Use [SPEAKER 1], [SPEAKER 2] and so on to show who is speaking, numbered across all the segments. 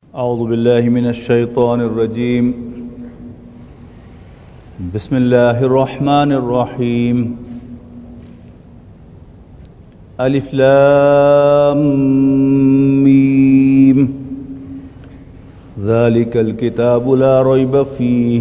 [SPEAKER 1] اعوذ باللہ من الشیطان الرجیم بسم اللہ الرحمن الرحیم الف لام میم ذلک الکتاب لا ریب فیہ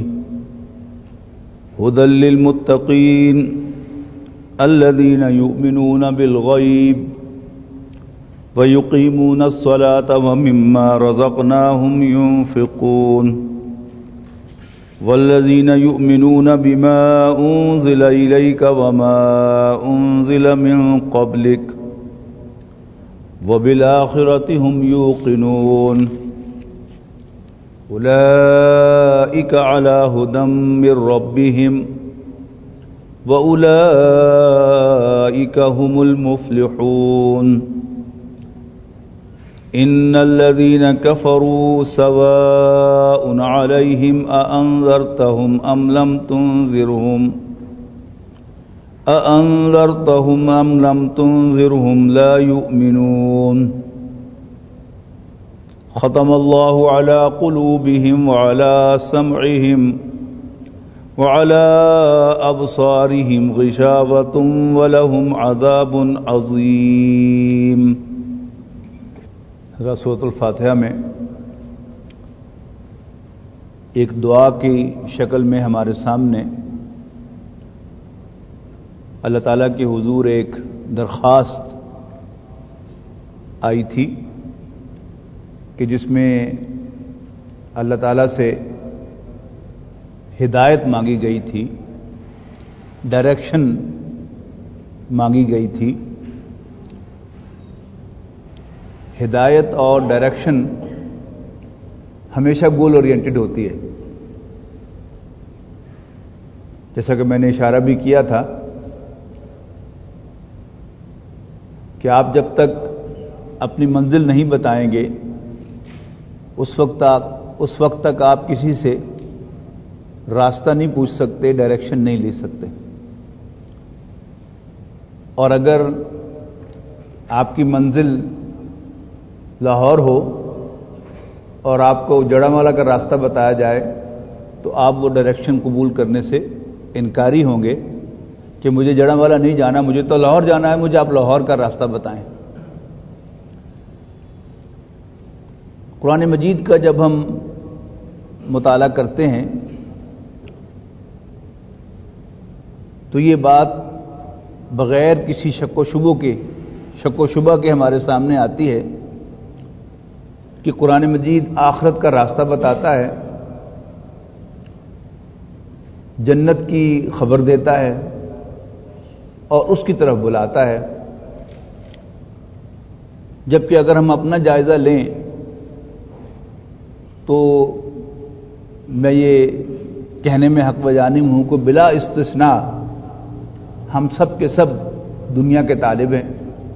[SPEAKER 1] هدی للمتقین الذین یؤمنون بالغیب وَيُقِيمُونَ الصَّلَاةَ وَمِمَّا رَزَقْنَاهُمْ يُنْفِقُونَ وَالَّذِينَ يُؤْمِنُونَ بِمَا أُنْزِلَ إِلَيْكَ وَمَا أُنْزِلَ مِنْ قَبْلِكَ وَبِالْآخِرَةِ هُمْ يُوقِنُونَ أُولَئِكَ عَلَى هُدًى مِّن رَّبِّهِمْ وَأُولَئِكَ هُمُ الْمُفْلِحُونَ ان الذين كفروا سواء عليهم أأنذرتهم أم لم تنذرهم لا يؤمنون ختم الله على قلوبهم وعلى سمعهم وعلى أبصارهم غشاوة ولهم عذاب عظيم۔ سورۃ الفاتحہ میں ایک دعا کی شکل میں ہمارے سامنے اللہ تعالیٰ کے حضور ایک درخواست آئی تھی کہ جس میں اللہ تعالیٰ سے ہدایت مانگی گئی تھی، ڈائریکشن مانگی گئی تھی۔ ہدایت اور ڈائریکشن ہمیشہ گول اورینٹڈ ہوتی ہے، جیسا کہ میں نے اشارہ بھی کیا تھا کہ آپ جب تک اپنی منزل نہیں بتائیں گے اس وقت تک آپ کسی سے راستہ نہیں پوچھ سکتے، ڈائریکشن نہیں لے سکتے۔ اور اگر آپ کی منزل لاہور ہو اور آپ کو جڑاموالا کا راستہ بتایا جائے تو آپ وہ ڈائریکشن قبول کرنے سے انکاری ہوں گے کہ مجھے جڑاموالا نہیں جانا، مجھے تو لاہور جانا ہے، مجھے آپ لاہور کا راستہ بتائیں۔ قرآن مجید کا جب ہم مطالعہ کرتے ہیں تو یہ بات بغیر کسی شک و شبہ کے ہمارے سامنے آتی ہے کہ قرآن مجید آخرت کا راستہ بتاتا ہے، جنت کی خبر دیتا ہے اور اس کی طرف بلاتا ہے۔ جبکہ اگر ہم اپنا جائزہ لیں تو میں یہ کہنے میں حق بجانب ہوں کہ بلا استثناء ہم سب کے سب دنیا کے طالب ہیں۔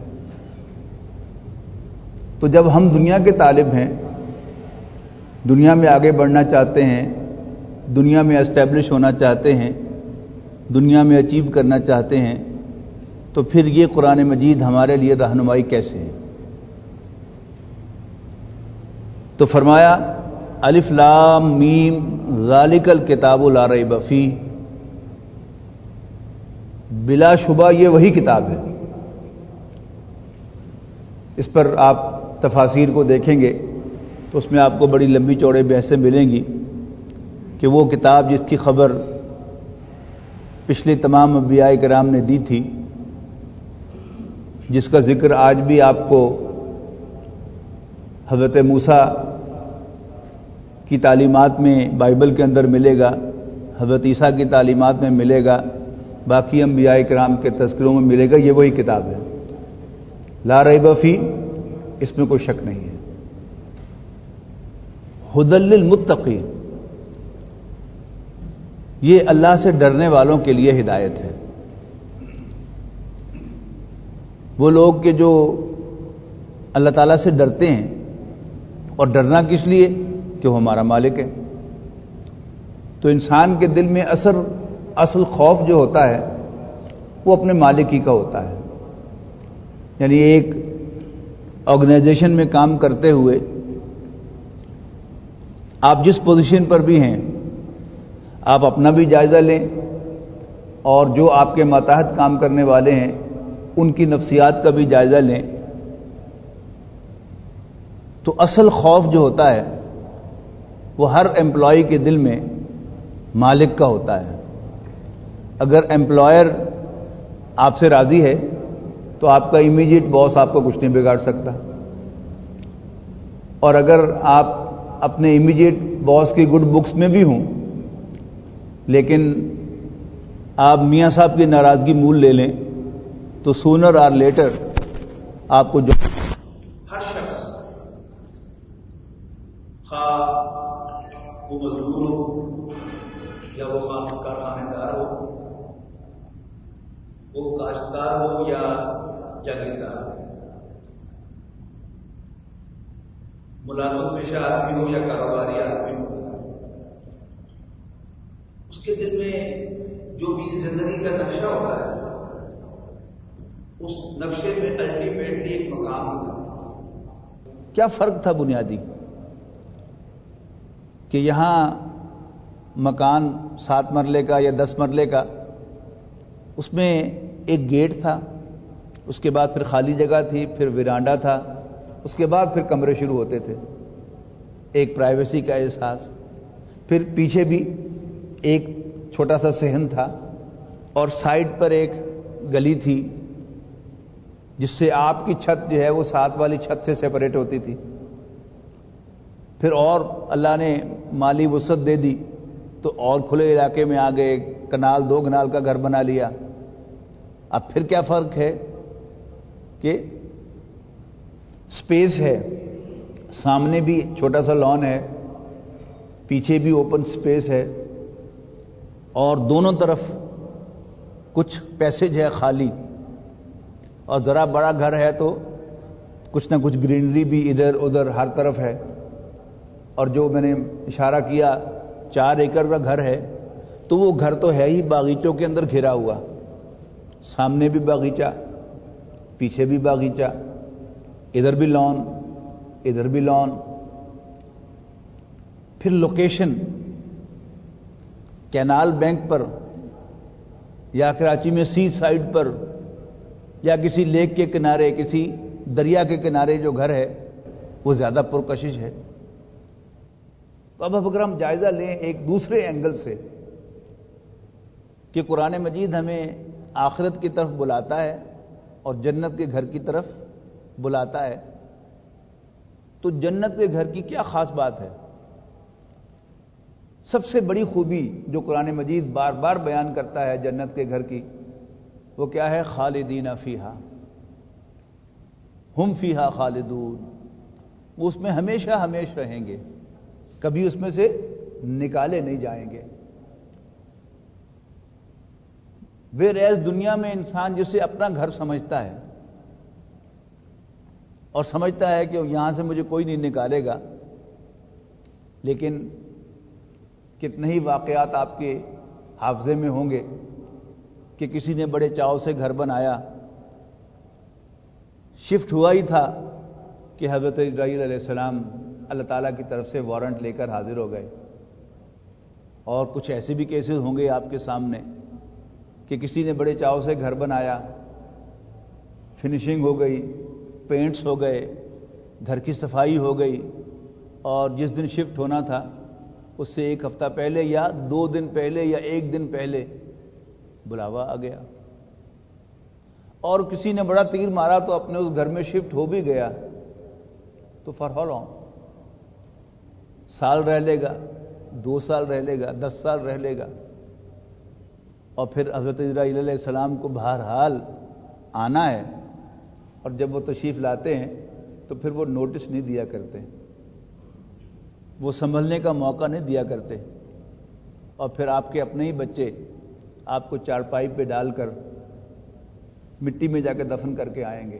[SPEAKER 1] تو جب ہم دنیا کے طالب ہیں، دنیا میں آگے بڑھنا چاہتے ہیں، دنیا میں اسٹیبلش ہونا چاہتے ہیں، دنیا میں اچیو کرنا چاہتے ہیں، تو پھر یہ قرآن مجید ہمارے لیے رہنمائی کیسے ہے؟ تو فرمایا الف لام میم ذالک الکتاب لا ریب فیہ، بلا شبہ یہ وہی کتاب ہے۔ اس پر آپ تفاسیر کو دیکھیں گے تو اس میں آپ کو بڑی لمبی چوڑے بحثیں ملیں گی کہ وہ کتاب جس کی خبر پچھلے تمام انبیاء کرام نے دی تھی، جس کا ذکر آج بھی آپ کو حضرت موسیٰ کی تعلیمات میں بائبل کے اندر ملے گا، حضرت عیسیٰ کی تعلیمات میں ملے گا، باقی انبیاء کرام کے تذکروں میں ملے گا، یہ وہی کتاب ہے۔ لا ریب فیہ، اس میں کوئی شک نہیں ہے۔ ھدی للمتقین، یہ اللہ سے ڈرنے والوں کے لیے ہدایت ہے۔ وہ لوگ کہ جو اللہ تعالیٰ سے ڈرتے ہیں، اور ڈرنا کس لیے؟ کہ وہ ہمارا مالک ہے۔ تو انسان کے دل میں اصل خوف جو ہوتا ہے وہ اپنے مالک ہی کا ہوتا ہے۔ یعنی ایک آرگنائزیشن میں کام کرتے ہوئے آپ جس پوزیشن پر بھی ہیں آپ اپنا بھی جائزہ لیں اور جو آپ کے ماتحت کام کرنے والے ہیں ان کی نفسیات کا بھی جائزہ لیں. تو اصل خوف جو ہوتا ہے وہ ہر امپلائی کے دل میں مالک کا ہوتا ہے. اگر امپلائر آپ سے راضی ہے تو آپ کا امیڈیٹ باس آپ کو کچھ نہیں بگاڑ سکتا، اور اگر آپ اپنے امیڈیٹ باس کی گڈ بکس میں بھی ہوں لیکن آپ میاں صاحب کی ناراضگی مول لے لیں تو سونر اور لیٹر آپ کو جو
[SPEAKER 2] ہر شخص خواہ وہ مزدور ہو یا وہ کارخانے دار ہو، وہ کاشتکار ہو یا جاگیردار ہو، ملازم پیشہ آدمی ہو یا کاروباری آدمی ہو، اس کے دل میں جو بھی زندگی کا نقشہ ہوتا ہے اس نقشے میں الٹیمیٹلی ایک مقام ہوتا ہے.
[SPEAKER 1] کیا فرق تھا بنیادی کہ یہاں مکان 7 مرلے کا یا 10 مرلے کا، اس میں ایک گیٹ تھا، اس کے بعد پھر خالی جگہ تھی، پھر ویرانڈا تھا، اس کے بعد پھر کمرے شروع ہوتے تھے، ایک پرائیویسی کا احساس، پھر پیچھے بھی ایک چھوٹا سا صحن تھا اور سائڈ پر ایک گلی تھی جس سے آپ کی چھت جو ہے وہ ساتھ والی چھت سے سیپریٹ ہوتی تھی. پھر اور اللہ نے مالی وسعت دے دی تو اور کھلے علاقے میں آ گئے، کنال 2 کنال کا گھر بنا لیا. اب پھر کیا فرق ہے کہ سپیس ہے، سامنے بھی چھوٹا سا لان ہے، پیچھے بھی اوپن سپیس ہے اور دونوں طرف کچھ پیسج ہے خالی، اور ذرا بڑا گھر ہے تو کچھ نہ کچھ گرینری بھی ادھر ادھر ہر طرف ہے. اور جو میں نے اشارہ کیا 4 ایکڑ کا گھر ہے تو وہ گھر تو ہے ہی باغیچوں کے اندر گھرا ہوا، سامنے بھی باغیچہ، پیچھے بھی باغیچہ، ادھر بھی لان ادھر بھی لان. پھر لوکیشن کینال بینک پر یا کراچی میں سی سائڈ پر یا کسی لیک کے کنارے، کسی دریا کے کنارے جو گھر ہے وہ زیادہ پرکشش ہے. اب اگر ہم جائزہ لیں ایک دوسرے اینگل سے کہ قرآن مجید ہمیں آخرت کی طرف بلاتا ہے اور جنت کے گھر کی طرف بلاتا ہے، تو جنت کے گھر کی کیا خاص بات ہے؟ سب سے بڑی خوبی جو قرآن مجید بار بار بیان کرتا ہے جنت کے گھر کی، وہ کیا ہے؟ خالدین فیہا، ہم فیہا خالدون، وہ اس میں ہمیشہ ہمیشہ رہیں گے، کبھی اس میں سے نکالے نہیں جائیں گے. ویئرایز دنیا میں انسان جسے اپنا گھر سمجھتا ہے اور سمجھتا ہے کہ یہاں سے مجھے کوئی نہیں نکالے گا، لیکن کتنے ہی واقعات آپ کے حافظے میں ہوں گے کہ کسی نے بڑے چاؤ سے گھر بنایا، شفٹ ہوا ہی تھا کہ حضرت اسرائیل علیہ السلام اللہ تعالیٰ کی طرف سے وارنٹ لے کر حاضر ہو گئے. اور کچھ ایسے بھی کیسز ہوں گے آپ کے سامنے کہ کسی نے بڑے چاؤ سے گھر بنایا، فنیشنگ ہو گئی، پینٹس ہو گئے، گھر کی صفائی ہو گئی، اور جس دن شفٹ ہونا تھا اس سے 1 ہفتہ پہلے یا 2 دن پہلے یا 1 دن پہلے بلاوا آ گیا. اور کسی نے بڑا تیر مارا تو اپنے اس گھر میں شفٹ ہو بھی گیا، تو فار ہاؤ لانگ؟ سال رہ لے گا، 2 سال رہ لے گا، 10 سال رہ لے گا. اور پھر حضرت اسرائیل علیہ السلام کو بہرحال آنا ہے، اور جب وہ تشریف لاتے ہیں تو پھر وہ نوٹس نہیں دیا کرتے، وہ سنبھلنے کا موقع نہیں دیا کرتے، اور پھر آپ کے اپنے ہی بچے آپ کو چارپائی پہ ڈال کر مٹی میں جا کے دفن کر کے آئیں گے.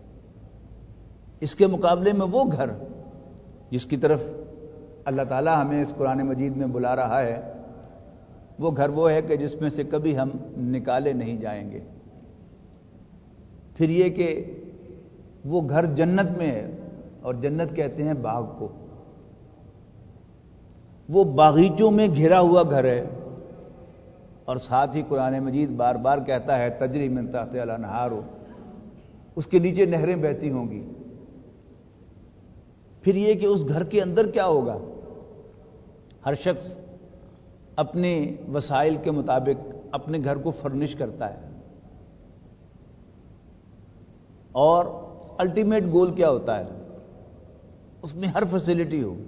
[SPEAKER 1] اس کے مقابلے میں وہ گھر جس کی طرف اللہ تعالیٰ ہمیں اس قرآن مجید میں بلا رہا ہے، وہ گھر وہ ہے کہ جس میں سے کبھی ہم نکالے نہیں جائیں گے. پھر یہ کہ وہ گھر جنت میں ہے، اور جنت کہتے ہیں باغ کو. وہ باغیچوں میں گھرا ہوا گھر ہے، اور ساتھ ہی قرآن مجید بار بار کہتا ہے تجری من تحتہا الانہار، اس کے نیچے نہریں بہتی ہوں گی۔ پھر یہ کہ اس گھر کے اندر کیا ہوگا؟ ہر شخص اپنے وسائل کے مطابق اپنے گھر کو فرنش کرتا ہے، اور الٹیمیٹ گول کیا ہوتا ہے؟ اس میں ہر فیسلٹی ہو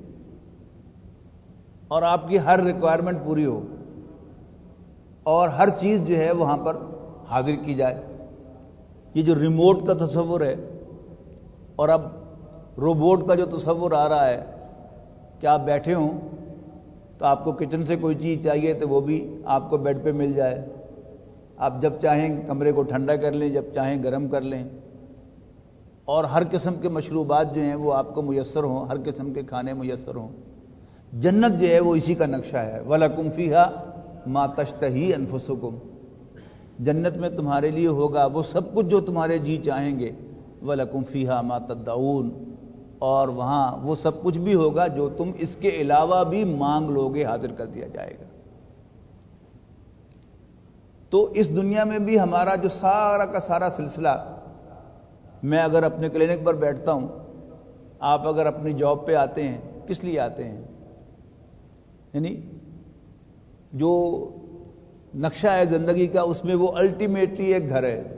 [SPEAKER 1] اور آپ کی ہر ریکوائرمنٹ پوری ہو، اور ہر چیز جو ہے وہاں پر حاضر کی جائے۔ یہ جو ریموٹ کا تصور ہے، اور اب روبوٹ کا جو تصور آ رہا ہے کہ آپ بیٹھے ہوں تو آپ کو کچن سے کوئی چیز چاہیے تو وہ بھی آپ کو بیڈ پہ مل جائے، آپ جب چاہیں کمرے کو ٹھنڈا کر لیں، جب چاہیں گرم کر لیں، اور ہر قسم کے مشروبات جو ہیں وہ آپ کو میسر ہوں، ہر قسم کے کھانے میسر ہوں۔ جنت جو ہے وہ اسی کا نقشہ ہے۔ وَلَكُمْ فِيهَا مَا تَشْتَهِي أَنفُسُكُمْ، جنت میں تمہارے لیے ہوگا وہ سب کچھ جو تمہارے جی چاہیں گے۔ وَلَكُمْ فِيهَا مَا تَدَّعُونَ، اور وہاں وہ سب کچھ بھی ہوگا جو تم اس کے علاوہ بھی مانگ لوگے، حاضر کر دیا جائے گا۔ تو اس دنیا میں بھی ہمارا جو سارا کا سارا سلسلہ، میں اگر اپنے کلینک پر بیٹھتا ہوں، آپ اگر اپنی جاب پہ آتے ہیں، کس لیے آتے ہیں؟ یعنی جو نقشہ ہے زندگی کا، اس میں وہ الٹیمیٹلی ایک گھر ہے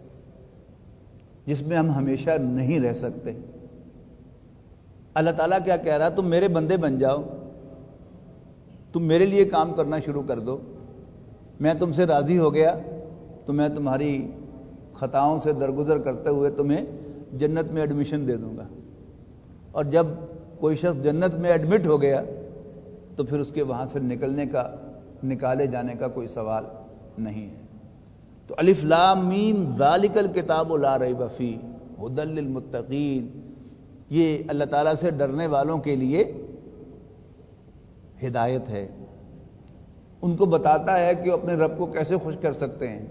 [SPEAKER 1] جس میں ہم ہمیشہ نہیں رہ سکتے۔ اللہ تعالیٰ کیا کہہ رہا؟ تم میرے بندے بن جاؤ، تم میرے لیے کام کرنا شروع کر دو، میں تم سے راضی ہو گیا تو میں تمہاری خطاؤں سے درگزر کرتے ہوئے تمہیں جنت میں ایڈمیشن دے دوں گا، اور جب کوئی شخص جنت میں ایڈمٹ ہو گیا تو پھر اس کے وہاں سے نکالے جانے کا کوئی سوال نہیں ہے۔ تو الف لام میم ذالک الکتاب لا ریب فیہ ھدی للمتقین، یہ اللہ تعالیٰ سے ڈرنے والوں کے لیے ہدایت ہے، ان کو بتاتا ہے کہ وہ اپنے رب کو کیسے خوش کر سکتے ہیں،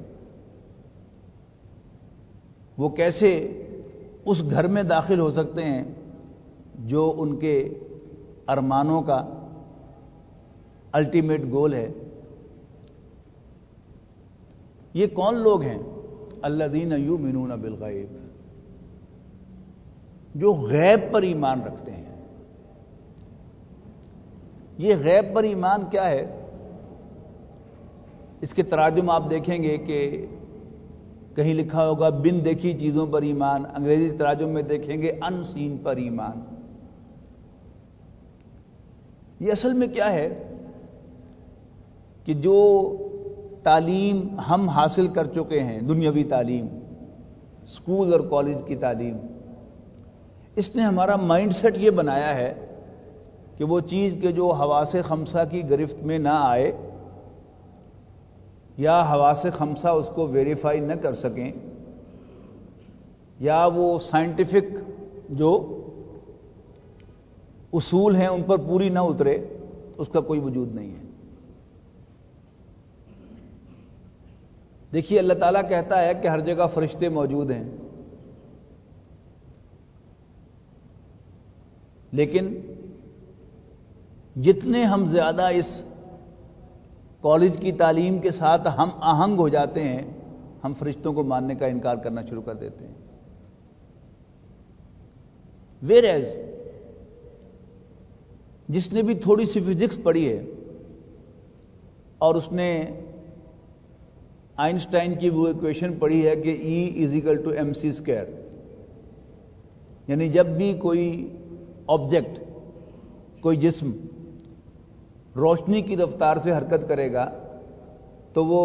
[SPEAKER 1] وہ کیسے اس گھر میں داخل ہو سکتے ہیں جو ان کے ارمانوں کا الٹیمیٹ گول ہے۔ یہ کون لوگ ہیں؟ الذین یؤمنون بالغیب، جو غیب پر ایمان رکھتے ہیں۔ یہ غیب پر ایمان کیا ہے؟ اس کے تراجم آپ دیکھیں گے کہ کہیں لکھا ہوگا بن دیکھی چیزوں پر ایمان، انگریزی تراجم میں دیکھیں گے ان سین پر ایمان۔ یہ اصل میں کیا ہے کہ جو تعلیم ہم حاصل کر چکے ہیں، دنیاوی تعلیم، اسکول اور کالج کی تعلیم، اس نے ہمارا مائنڈ سیٹ یہ بنایا ہے کہ وہ چیز کے جو حواس خمسہ کی گرفت میں نہ آئے، یا حواس خمسہ اس کو ویریفائی نہ کر سکیں، یا وہ سائنٹیفک جو اصول ہیں ان پر پوری نہ اترے، اس کا کوئی وجود نہیں ہے۔ دیکھیے اللہ تعالیٰ کہتا ہے کہ ہر جگہ فرشتے موجود ہیں، لیکن جتنے ہم زیادہ اس کالج کی تعلیم کے ساتھ ہم آہنگ ہو جاتے ہیں، ہم فرشتوں کو ماننے کا انکار کرنا شروع کر دیتے ہیں۔ ویئر جس نے بھی تھوڑی سی فزکس پڑھی ہے اور اس نے آئنسٹائن کی وہ ایکویشن پڑھی ہے کہ E=mc²، یعنی جب بھی کوئی آبجیکٹ، کوئی جسم روشنی کی رفتار سے حرکت کرے گا تو وہ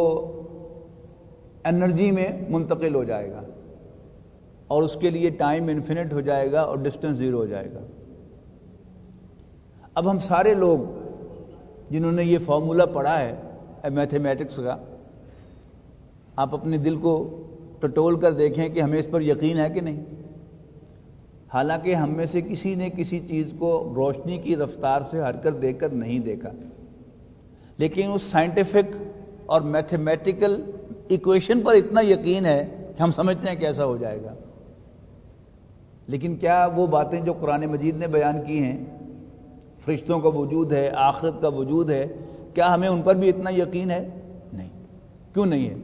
[SPEAKER 1] انرجی میں منتقل ہو جائے گا، اور اس کے لیے ٹائم انفینٹ ہو جائے گا اور ڈسٹینس زیرو ہو جائے گا۔ اب ہم سارے لوگ جنہوں نے یہ فارمولا پڑھا ہے میتھمیٹکس کا، آپ اپنے دل کو ٹٹول کر دیکھیں کہ ہمیں اس پر یقین ہے کہ نہیں۔ حالانکہ ہم میں سے کسی نے کسی چیز کو روشنی کی رفتار سے حرکت دے کر نہیں دیکھا، لیکن اس سائنٹیفک اور میتھمیٹیکل ایکویشن پر اتنا یقین ہے کہ ہم سمجھتے ہیں کہ ایسا ہو جائے گا۔ لیکن کیا وہ باتیں جو قرآن مجید نے بیان کی ہیں فرشتوں کا وجود ہے، آخرت کا وجود ہے، کیا ہمیں ان پر بھی اتنا یقین ہے؟ نہیں۔ کیوں نہیں ہے؟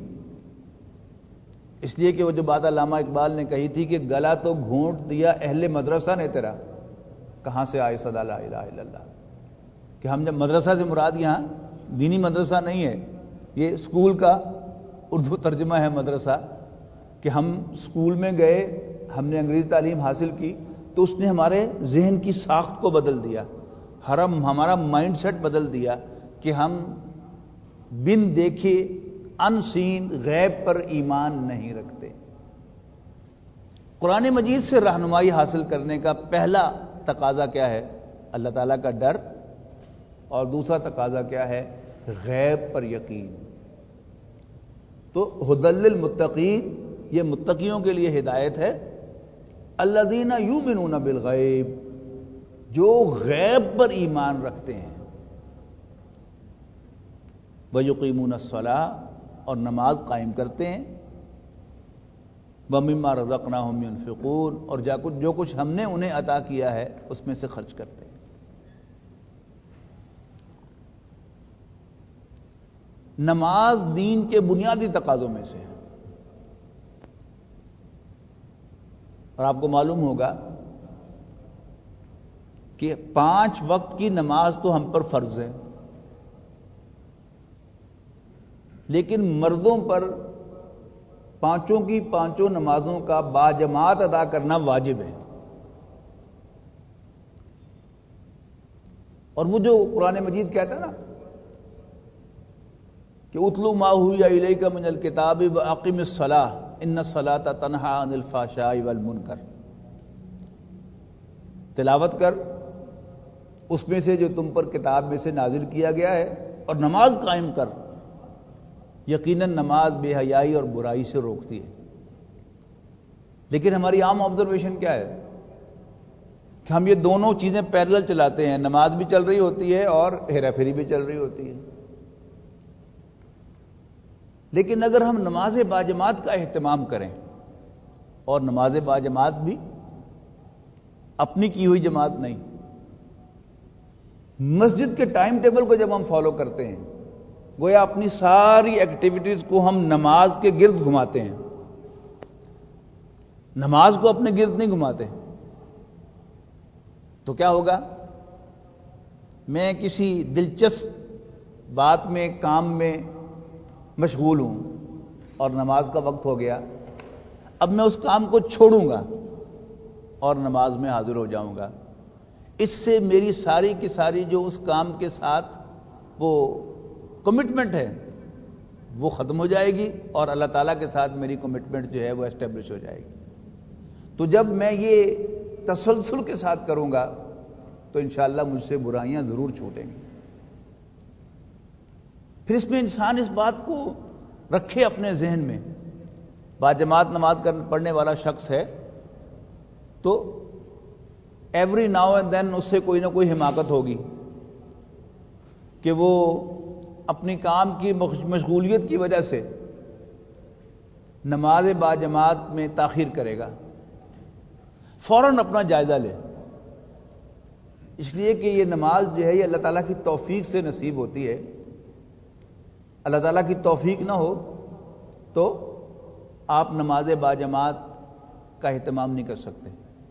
[SPEAKER 1] اس لیے کہ وہ جو بات علامہ اقبال نے کہی تھی کہ گلا تو گھونٹ دیا اہل مدرسہ نے تیرا، کہاں سے آئے صدا لا الہ الا اللہ، کہ ہم جب مدرسہ سے مراد یہاں دینی مدرسہ نہیں ہے، یہ اسکول کا اردو ترجمہ ہے مدرسہ، کہ ہم اسکول میں گئے، ہم نے انگریزی تعلیم حاصل کی تو اس نے ہمارے ذہن کی ساخت کو بدل دیا، ہمارا مائنڈ سیٹ بدل دیا کہ ہم بن دیکھے ان سین غیب پر ایمان نہیں رکھتے۔ قرآن مجید سے رہنمائی حاصل کرنے کا پہلا تقاضا کیا ہے؟ اللہ تعالیٰ کا ڈر، اور دوسرا تقاضا کیا ہے؟ غیب پر یقین۔ تو ھدی للمتقین، یہ متقیوں کے لیے ہدایت ہے، الذین یؤمنون بالغیب، جو غیب پر ایمان رکھتے ہیں، ویقیمون الصلاۃ، اور نماز قائم کرتے ہیں، ومما رزقناہم ینفقون، اور جو کچھ ہم نے انہیں عطا کیا ہے اس میں سے خرچ کرتے ہیں۔ نماز دین کے بنیادی تقاضوں میں سے ہے، اور آپ کو معلوم ہوگا کہ 5 وقت کی نماز تو ہم پر فرض ہے، لیکن مردوں پر 5 کی 5 نمازوں کا باجماعت ادا کرنا واجب ہے۔ اور وہ جو قرآن مجید کہتا ہے نا کہ اتلو ما اوحی الیک من الکتاب واقم الصلاۃ ان الصلاۃ تنہی عن الفحشاء والمنکر، تلاوت کر اس میں سے جو تم پر کتاب میں سے نازل کیا گیا ہے، اور نماز قائم کر، یقیناً نماز بے حیائی اور برائی سے روکتی ہے۔ لیکن ہماری عام آبزرویشن کیا ہے کہ ہم یہ دونوں چیزیں پیرلل چلاتے ہیں، نماز بھی چل رہی ہوتی ہے اور ہیرا پھیری بھی چل رہی ہوتی ہے۔ لیکن اگر ہم نماز باجماعت کا اہتمام کریں، اور نماز باجماعت بھی اپنی کی ہوئی جماعت نہیں، مسجد کے ٹائم ٹیبل کو جب ہم فالو کرتے ہیں، گویا اپنی ساری ایکٹیویٹیز کو ہم نماز کے گرد گھماتے ہیں، نماز کو اپنے گرد نہیں گھماتے، تو کیا ہوگا؟ میں کسی دلچسپ بات میں، کام میں مشغول ہوں اور نماز کا وقت ہو گیا، اب میں اس کام کو چھوڑوں گا اور نماز میں حاضر ہو جاؤں گا، اس سے میری ساری کی ساری جو اس کام کے ساتھ وہ کمٹمنٹ ہے وہ ختم ہو جائے گی، اور اللہ تعالیٰ کے ساتھ میری کمٹمنٹ جو ہے وہ اسٹیبلش ہو جائے گی۔ تو جب میں یہ تسلسل کے ساتھ کروں گا تو انشاءاللہ مجھ سے برائیاں ضرور چھوٹیں گی۔ پھر اس میں انسان اس بات کو رکھے اپنے ذہن میں، باجماعت نماز پڑھنے والا شخص ہے تو ایوری ناؤ اینڈ دین اس سے کوئی نہ کوئی حماقت ہوگی کہ وہ اپنی کام کی مشغولیت کی وجہ سے نماز باجماعت میں تاخیر کرے گا، فوراً اپنا جائزہ لے، اس لیے کہ یہ نماز جو ہے یہ اللہ تعالیٰ کی توفیق سے نصیب ہوتی ہے۔ اللہ تعالیٰ کی توفیق نہ ہو تو آپ نماز باجماعت کا اہتمام نہیں کر سکتے۔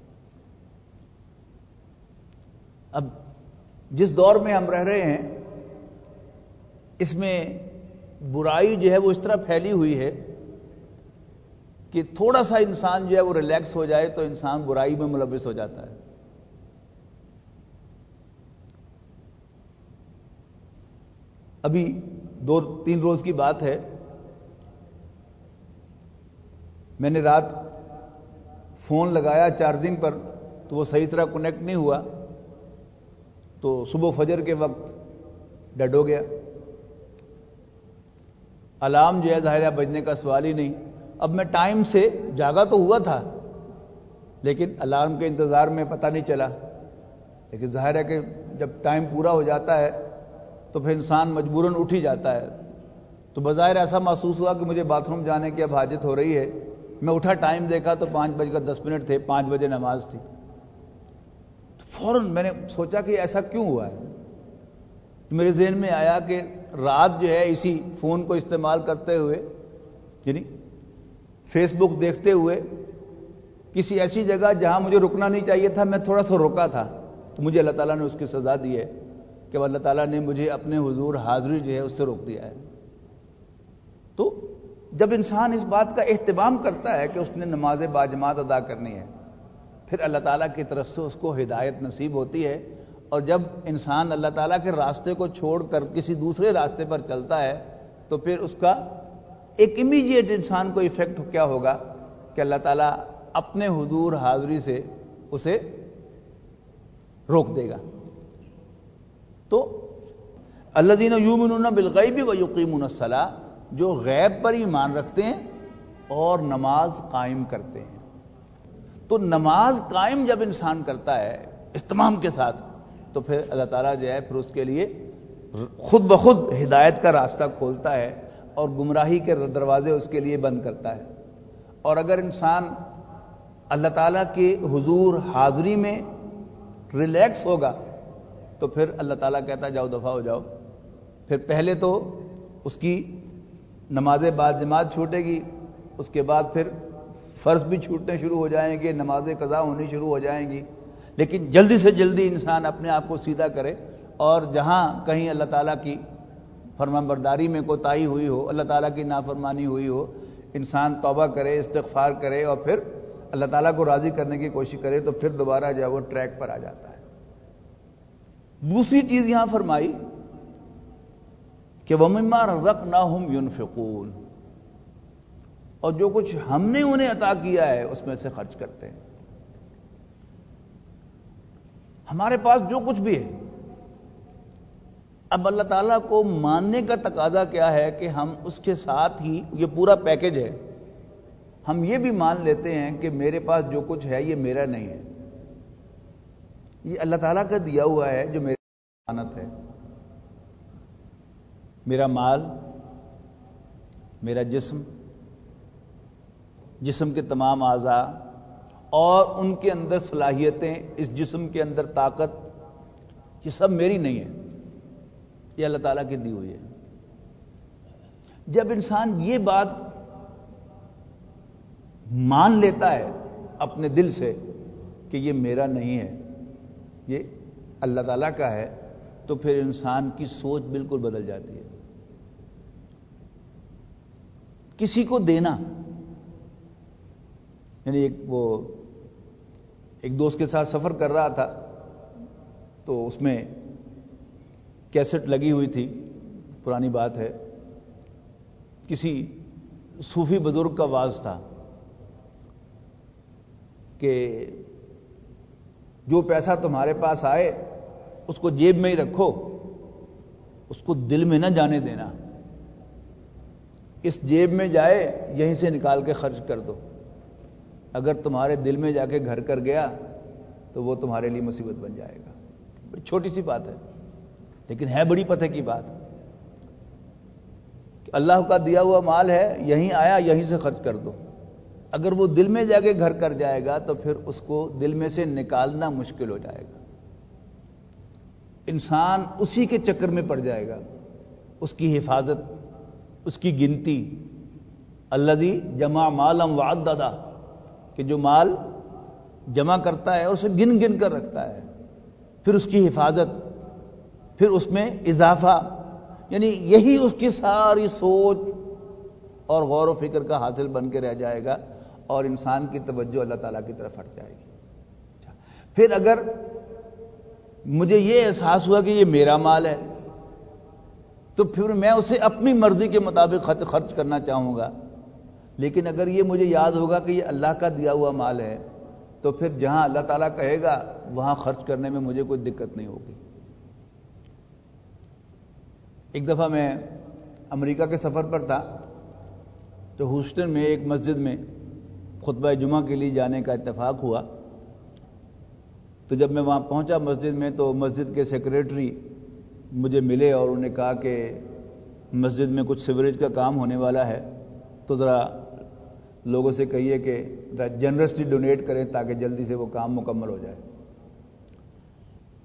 [SPEAKER 1] اب جس دور میں ہم رہ رہے ہیں اس میں برائی جو ہے وہ اس طرح پھیلی ہوئی ہے کہ تھوڑا سا انسان جو ہے وہ ریلیکس ہو جائے تو انسان برائی میں ملوث ہو جاتا ہے۔ ابھی 2-3 روز کی بات ہے، میں نے رات فون لگایا چارجنگ پر تو وہ صحیح طرح کنیکٹ نہیں ہوا، تو صبح فجر کے وقت ڈیڈ ہو گیا۔ الارم جو ہے ظاہر ہے بجنے کا سوال ہی نہیں۔ اب میں ٹائم سے جاگا تو ہوا تھا لیکن الارم کے انتظار میں پتہ نہیں چلا، لیکن ظاہر ہے کہ جب ٹائم پورا ہو جاتا ہے تو پھر انسان مجبوراً اٹھ ہی جاتا ہے۔ تو بظاہر ایسا محسوس ہوا کہ مجھے باتھ روم جانے کی اب حاجت ہو رہی ہے۔ میں اٹھا، ٹائم دیکھا تو 5:10 تھے، 5 بجے نماز تھی۔ فوراً میں نے سوچا کہ ایسا کیوں ہوا ہے. میرے ذہن میں آیا کہ رات جو ہے اسی فون کو استعمال کرتے ہوئے یعنی فیس بک دیکھتے ہوئے کسی ایسی جگہ جہاں مجھے رکنا نہیں چاہیے تھا میں تھوڑا سا رکا تھا، تو مجھے اللہ تعالیٰ نے اس کی سزا دی ہے کہ اللہ تعالیٰ نے مجھے اپنے حضور حاضری جو ہے اس سے روک دیا ہے. تو جب انسان اس بات کا اہتمام کرتا ہے کہ اس نے نماز باجماعت ادا کرنی ہے، پھر اللہ تعالیٰ کی طرف سے اس کو ہدایت نصیب ہوتی ہے. اور جب انسان اللہ تعالیٰ کے راستے کو چھوڑ کر کسی دوسرے راستے پر چلتا ہے تو پھر اس کا ایک امیڈیٹ انسان کو ایفیکٹ کیا ہوگا کہ اللہ تعالیٰ اپنے حضور حاضری سے اسے روک دے گا. تو الذین یؤمنون بالغیب ویقیمون الصلاۃ، جو غیب پر ایمان رکھتے ہیں اور نماز قائم کرتے ہیں. تو نماز قائم جب انسان کرتا ہے اہتمام کے ساتھ تو پھر اللہ تعالیٰ جو ہے پھر اس کے لیے خود بخود ہدایت کا راستہ کھولتا ہے اور گمراہی کے دروازے اس کے لیے بند کرتا ہے. اور اگر انسان اللہ تعالیٰ کے حضور حاضری میں ریلیکس ہوگا تو پھر اللہ تعالیٰ کہتا ہے جاؤ دفعہ ہو جاؤ. پھر پہلے تو اس کی نماز باجماعت چھوٹے گی، اس کے بعد پھر فرض بھی چھوٹنے شروع ہو جائیں گے، نمازیں قضا ہونی شروع ہو جائیں گی. لیکن جلدی سے جلدی انسان اپنے آپ کو سیدھا کرے اور جہاں کہیں اللہ تعالیٰ کی فرمانبرداری میں کوتاہی ہوئی ہو، اللہ تعالیٰ کی نافرمانی ہوئی ہو، انسان توبہ کرے، استغفار کرے اور پھر اللہ تعالیٰ کو راضی کرنے کی کوشش کرے تو پھر دوبارہ جو ہے وہ ٹریک پر آ جاتا ہے. دوسری چیز یہاں فرمائی کہ وَمِمَّا رَزَقْنَاهُمْ يُنْفِقُونَ، اور جو کچھ ہم نے انہیں عطا کیا ہے اس میں سے خرچ کرتے ہیں. ہمارے پاس جو کچھ بھی ہے، اب اللہ تعالیٰ کو ماننے کا تقاضا کیا ہے کہ ہم اس کے ساتھ ہی یہ پورا پیکج ہے، ہم یہ بھی مان لیتے ہیں کہ میرے پاس جو کچھ ہے یہ میرا نہیں ہے، یہ اللہ تعالیٰ کا دیا ہوا ہے جو میری امانت ہے. میرا مال، میرا جسم کے تمام اعضاء اور ان کے اندر صلاحیتیں، اس جسم کے اندر طاقت، یہ سب میری نہیں ہے، یہ اللہ تعالیٰ کی دی ہوئی ہے. جب انسان یہ بات مان لیتا ہے اپنے دل سے کہ یہ میرا نہیں ہے، یہ اللہ تعالیٰ کا ہے، تو پھر انسان کی سوچ بالکل بدل جاتی ہے. کسی کو دینا، یعنی ایک دوست کے ساتھ سفر کر رہا تھا تو اس میں کیسٹ لگی ہوئی تھی، پرانی بات ہے، کسی صوفی بزرگ کا واعظ تھا کہ جو پیسہ تمہارے پاس آئے اس کو جیب میں ہی رکھو، اس کو دل میں نہ جانے دینا، اس جیب میں جائے یہیں سے نکال کے خرچ کر دو، اگر تمہارے دل میں جا کے گھر کر گیا تو وہ تمہارے لیے مصیبت بن جائے گا. بڑی چھوٹی سی بات ہے لیکن ہے بڑی پتہ کی بات کہ اللہ کا دیا ہوا مال ہے، یہیں آیا یہیں سے خرچ کر دو. اگر وہ دل میں جا کے گھر کر جائے گا تو پھر اس کو دل میں سے نکالنا مشکل ہو جائے گا، انسان اسی کے چکر میں پڑ جائے گا. اس کی حفاظت، اس کی گنتی، الذی جمع مالا وعددا، کہ جو مال جمع کرتا ہے اسے گن گن کر رکھتا ہے، پھر اس کی حفاظت، پھر اس میں اضافہ، یعنی یہی اس کی ساری سوچ اور غور و فکر کا حاصل بن کے رہ جائے گا اور انسان کی توجہ اللہ تعالیٰ کی طرف ہٹ جائے گی. پھر اگر مجھے یہ احساس ہوا کہ یہ میرا مال ہے تو پھر میں اسے اپنی مرضی کے مطابق خرچ کرنا چاہوں گا، لیکن اگر یہ مجھے یاد ہوگا کہ یہ اللہ کا دیا ہوا مال ہے تو پھر جہاں اللہ تعالیٰ کہے گا وہاں خرچ کرنے میں مجھے کوئی دقت نہیں ہوگی. ایک دفعہ میں امریکہ کے سفر پر تھا تو ہیوسٹن میں ایک مسجد میں خطبہ جمعہ کے لیے جانے کا اتفاق ہوا. تو جب میں وہاں پہنچا مسجد میں تو مسجد کے سیکریٹری مجھے ملے اور انہوں نے کہا کہ مسجد میں کچھ سیوریج کا کام ہونے والا ہے تو ذرا لوگوں سے کہیے کہ جنرسلی ڈونیٹ کریں تاکہ جلدی سے وہ کام مکمل ہو جائے.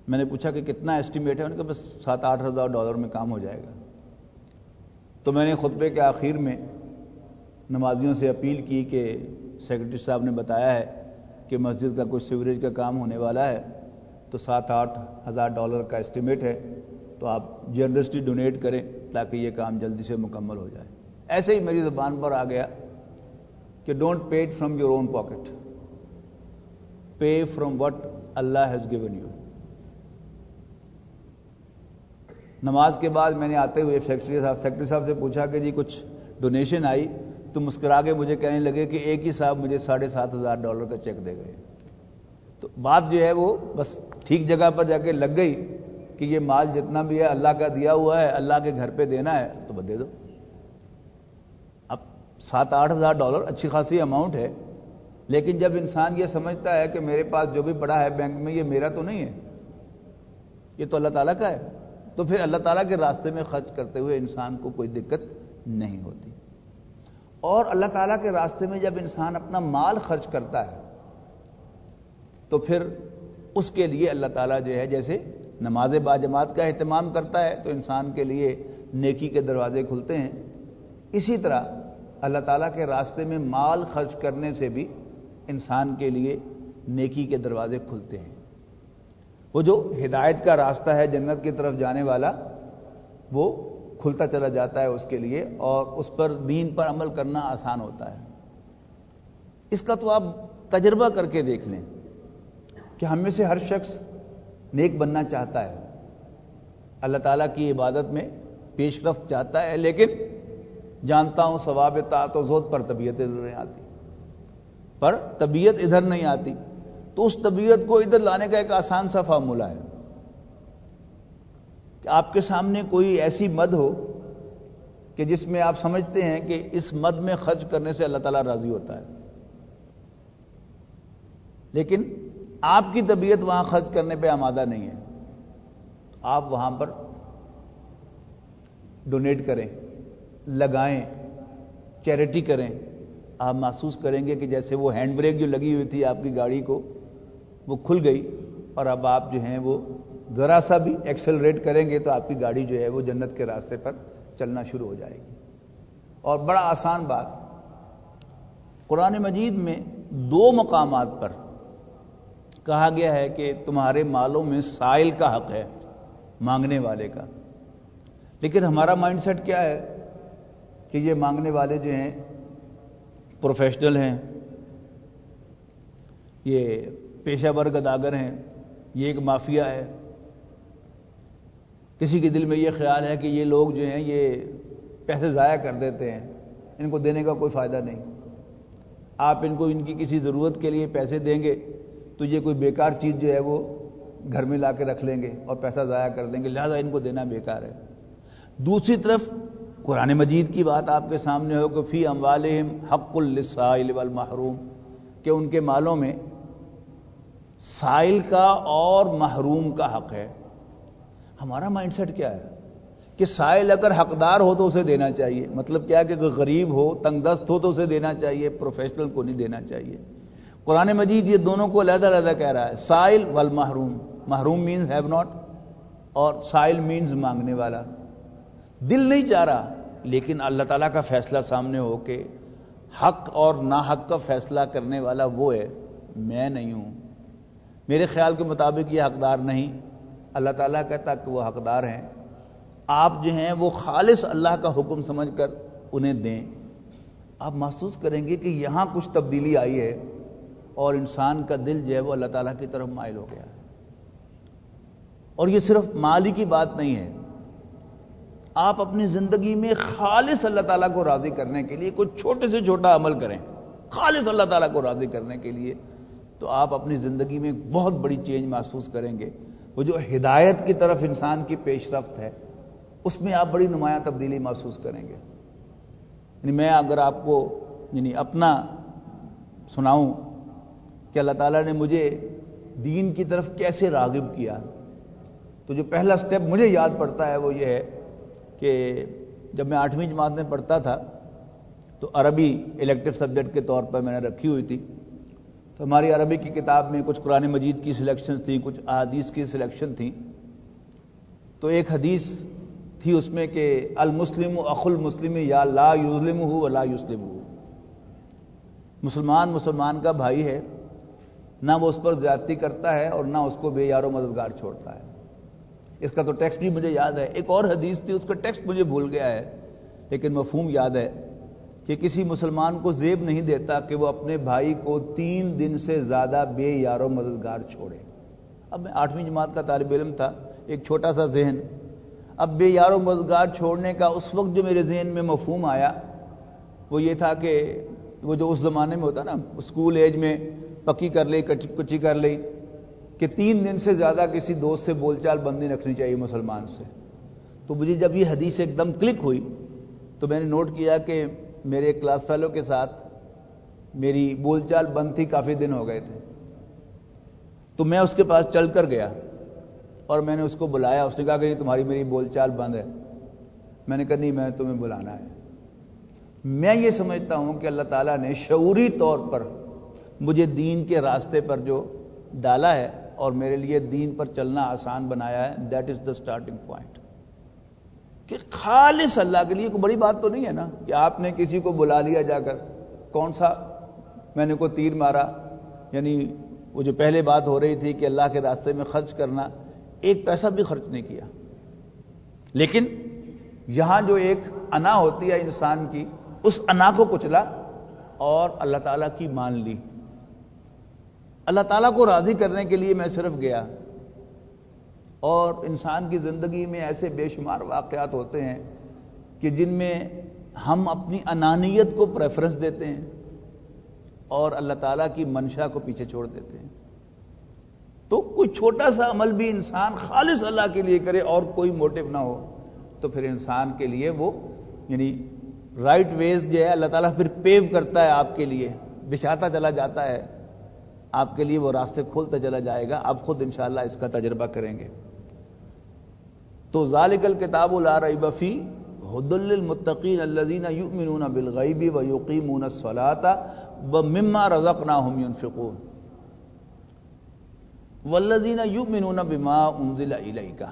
[SPEAKER 1] میں نے پوچھا کہ کتنا ایسٹیمیٹ ہے؟ انہوں نے کہا بس $7,000-8,000 میں کام ہو جائے گا۔ تو میں نے خطبے کے آخر میں نمازیوں سے اپیل کی کہ سیکرٹری صاحب نے بتایا ہے کہ مسجد کا کوئی سیوریج کا کام ہونے والا ہے، تو $7,000-8,000 کا ایسٹیمیٹ ہے، تو آپ جنرسلی ڈونیٹ کریں تاکہ یہ کام جلدی سے مکمل ہو جائے۔ ایسے ہی میری زبان پر آ گیا کہ don't pay it from your own pocket, pay from what Allah has given you. نماز کے بعد میں نے آتے ہوئے سیکرٹری صاحب سے پوچھا کہ جی کچھ ڈونیشن آئی، تو مسکرا کے مجھے کہنے لگے کہ ایک ہی صاحب مجھے $7,500 کا چیک دے گئے۔ تو بات جو ہے وہ بس ٹھیک جگہ پر جا کے لگ گئی کہ یہ مال جتنا بھی ہے اللہ کا دیا ہوا ہے، اللہ کے گھر پہ دینا ہے تو دے دو۔ اب $7,000-8,000 اچھی خاصی اماؤنٹ ہے، لیکن جب انسان یہ سمجھتا ہے کہ میرے پاس جو بھی پڑا ہے بینک میں یہ میرا تو نہیں ہے، یہ تو اللہ تعالیٰ کا ہے، تو پھر اللہ تعالیٰ کے راستے میں خرچ کرتے ہوئے انسان کو کوئی دقت نہیں ہوتی۔ اور اللہ تعالیٰ کے راستے میں جب انسان اپنا مال خرچ کرتا ہے تو پھر اس کے لیے اللہ تعالیٰ جو ہے جیسے نماز باجماعت کا اہتمام کرتا ہے تو انسان کے لیے نیکی کے دروازے کھلتے ہیں، اسی طرح اللہ تعالیٰ کے راستے میں مال خرچ کرنے سے بھی انسان کے لیے نیکی کے دروازے کھلتے ہیں۔ وہ جو ہدایت کا راستہ ہے جنت کی طرف جانے والا، وہ کھلتا چلا جاتا ہے اس کے لیے، اور اس پر دین پر عمل کرنا آسان ہوتا ہے۔ اس کا تو آپ تجربہ کر کے دیکھ لیں کہ ہم میں سے ہر شخص نیک بننا چاہتا ہے، اللہ تعالیٰ کی عبادت میں پیش رفت چاہتا ہے، لیکن جانتا ہوں ثواب طاعت و زہد پر طبیعت ادھر نہیں آتی، ادھر نہیں آتی، تو اس طبیعت کو ادھر لانے کا ایک آسان سا فارمولہ ہے کہ آپ کے سامنے کوئی ایسی مد ہو کہ جس میں آپ سمجھتے ہیں کہ اس مد میں خرچ کرنے سے اللہ تعالیٰ راضی ہوتا ہے، لیکن آپ کی طبیعت وہاں خرچ کرنے پہ آمادہ نہیں ہے، آپ وہاں پر ڈونیٹ کریں، لگائیں، چیریٹی کریں، آپ محسوس کریں گے کہ جیسے وہ ہینڈ بریک جو لگی ہوئی تھی آپ کی گاڑی کو وہ کھل گئی، اور اب آپ جو ہیں وہ ذرا سا بھی ایکسلریٹ کریں گے تو آپ کی گاڑی جو ہے وہ جنت کے راستے پر چلنا شروع ہو جائے گی۔ اور بڑا آسان بات، قرآن مجید میں 2 مقامات پر کہا گیا ہے کہ تمہارے مالوں میں سائل کا حق ہے، مانگنے والے کا، لیکن ہمارا مائنڈ سیٹ کیا ہے کہ یہ مانگنے والے جو ہیں پروفیشنل ہیں، یہ پیشہ ور گداگر ہیں، یہ ایک مافیا ہے۔ کسی کے دل میں یہ خیال ہے کہ یہ لوگ جو ہیں یہ پیسے ضائع کر دیتے ہیں، ان کو دینے کا کوئی فائدہ نہیں، آپ ان کو ان کی کسی ضرورت کے لیے پیسے دیں گے تو یہ کوئی بیکار چیز جو ہے وہ گھر میں لا کے رکھ لیں گے اور پیسہ ضائع کر دیں گے، لہذا ان کو دینا بیکار ہے۔ دوسری طرف قرآن مجید کی بات آپ کے سامنے ہو کہ فی اموالہم حق للسائل والمحروم، کہ ان کے مالوں میں سائل کا اور محروم کا حق ہے۔ ہمارا مائنڈ سیٹ کیا ہے کہ سائل اگر حقدار ہو تو اسے دینا چاہیے، مطلب کیا کہ کوئی غریب ہو، تنگ دست ہو تو اسے دینا چاہیے، پروفیشنل کو نہیں دینا چاہیے۔ قرآن مجید یہ دونوں کو علیحدہ علیحدہ کہہ رہا ہے، سائل والمحروم، محروم مینز ہیو ناٹ اور سائل مینز مانگنے والا۔ دل نہیں چاہ رہا، لیکن اللہ تعالیٰ کا فیصلہ سامنے ہو کہ حق اور ناحق کا فیصلہ کرنے والا وہ ہے، میں نہیں ہوں، میرے خیال کے مطابق یہ حقدار نہیں، اللہ تعالیٰ کہتا کہ وہ حقدار ہیں، آپ جو ہیں وہ خالص اللہ کا حکم سمجھ کر انہیں دیں۔ آپ محسوس کریں گے کہ یہاں کچھ تبدیلی آئی ہے اور انسان کا دل جو ہے وہ اللہ تعالیٰ کی طرف مائل ہو گیا ہے۔ اور یہ صرف مال ہی کی بات نہیں ہے، آپ اپنی زندگی میں خالص اللہ تعالیٰ کو راضی کرنے کے لیے کچھ چھوٹے سے چھوٹا عمل کریں، خالص اللہ تعالیٰ کو راضی کرنے کے لیے، تو آپ اپنی زندگی میں بہت بڑی چینج محسوس کریں گے۔ وہ جو ہدایت کی طرف انسان کی پیش رفت ہے اس میں آپ بڑی نمایاں تبدیلی محسوس کریں گے۔ یعنی میں اگر آپ کو اپنا سناؤں کہ اللہ تعالیٰ نے مجھے دین کی طرف کیسے راغب کیا، تو جو پہلا سٹیپ مجھے یاد پڑتا ہے وہ یہ ہے کہ جب میں 8ویں جماعت میں پڑھتا تھا تو عربی الیکٹو سبجیکٹ کے طور پر میں نے رکھی ہوئی تھی، تو ہماری عربی کی کتاب میں کچھ قرآن مجید کی سلیکشنز تھیں، کچھ احادیث کی سلیکشن تھیں، تو ایک حدیث تھی اس میں کہ المسلم اخو المسلم یا لا یظلمہ ولا یسلمہ، مسلمان کا بھائی ہے، نہ وہ اس پر زیادتی کرتا ہے اور نہ اس کو بے یار و مددگار چھوڑتا ہے۔ اس کا تو ٹیکسٹ بھی مجھے یاد ہے، ایک اور حدیث تھی اس کا ٹیکسٹ مجھے بھول گیا ہے لیکن مفہوم یاد ہے کہ کسی مسلمان کو زیب نہیں دیتا کہ وہ اپنے بھائی کو 3 دن سے زیادہ بے یار و مددگار چھوڑے۔ اب میں 8ویں جماعت کا طالب علم تھا، ایک چھوٹا سا ذہن، اب بے یار و مددگار چھوڑنے کا اس وقت جو میرے ذہن میں مفہوم آیا وہ یہ تھا کہ وہ جو اس زمانے میں ہوتا نا، اسکول ایج میں پکی کر لی کچی کر لی کہ 3 دن سے زیادہ کسی دوست سے بول چال بند نہیں رکھنی چاہیے مسلمان سے۔ تو مجھے جب یہ حدیث ایک دم کلک ہوئی تو میں نے نوٹ کیا کہ میرے کلاس فیلو کے ساتھ میری بول چال بند تھی، کافی دن ہو گئے تھے، تو میں اس کے پاس چل کر گیا اور میں نے اس کو بلایا۔ اس نے کہا کہ یہ تمہاری میری بول چال بند ہے۔ میں نے کہا نہیں، میں تمہیں بلانا ہے۔ میں یہ سمجھتا ہوں کہ اللہ تعالیٰ نے شعوری طور پر مجھے دین کے راستے پر جو ڈالا ہے اور میرے لیے دین پر چلنا آسان بنایا ہے، that is the starting point, کہ خالص اللہ کے لیے۔ کوئی بڑی بات تو نہیں ہے نا کہ آپ نے کسی کو بلا لیا جا کر، کون سا میں نے کوئی تیر مارا، یعنی وہ جو پہلے بات ہو رہی تھی کہ اللہ کے راستے میں خرچ کرنا، ایک پیسہ بھی خرچ نہیں کیا، لیکن یہاں جو ایک انا ہوتی ہے انسان کی، اس انا کو کچلا اور اللہ تعالیٰ کی مان لی۔ اللہ تعالیٰ کو راضی کرنے کے لیے میں صرف گیا، اور انسان کی زندگی میں ایسے بے شمار واقعات ہوتے ہیں کہ جن میں ہم اپنی انانیت کو پریفرنس دیتے ہیں اور اللہ تعالیٰ کی منشا کو پیچھے چھوڑ دیتے ہیں۔ تو کوئی چھوٹا سا عمل بھی انسان خالص اللہ کے لیے کرے اور کوئی موٹیو نہ ہو تو پھر انسان کے لیے وہ یعنی رائٹ ویز جو ہے اللہ تعالیٰ پھر پیو کرتا ہے آپ کے لیے، بچھاتا چلا جاتا ہے آپ کے لیے، وہ راستے کھولتا چلا جائے گا۔ آپ خود انشاءاللہ اس کا تجربہ کریں گے۔ تو ذالک الکتاب لا ریب فیہ ھدی للمتقین الذین یؤمنون بالغیب ویقیمون الصلاۃ ومما رزقناہم ینفقون والذین یؤمنون بما انزل الیک،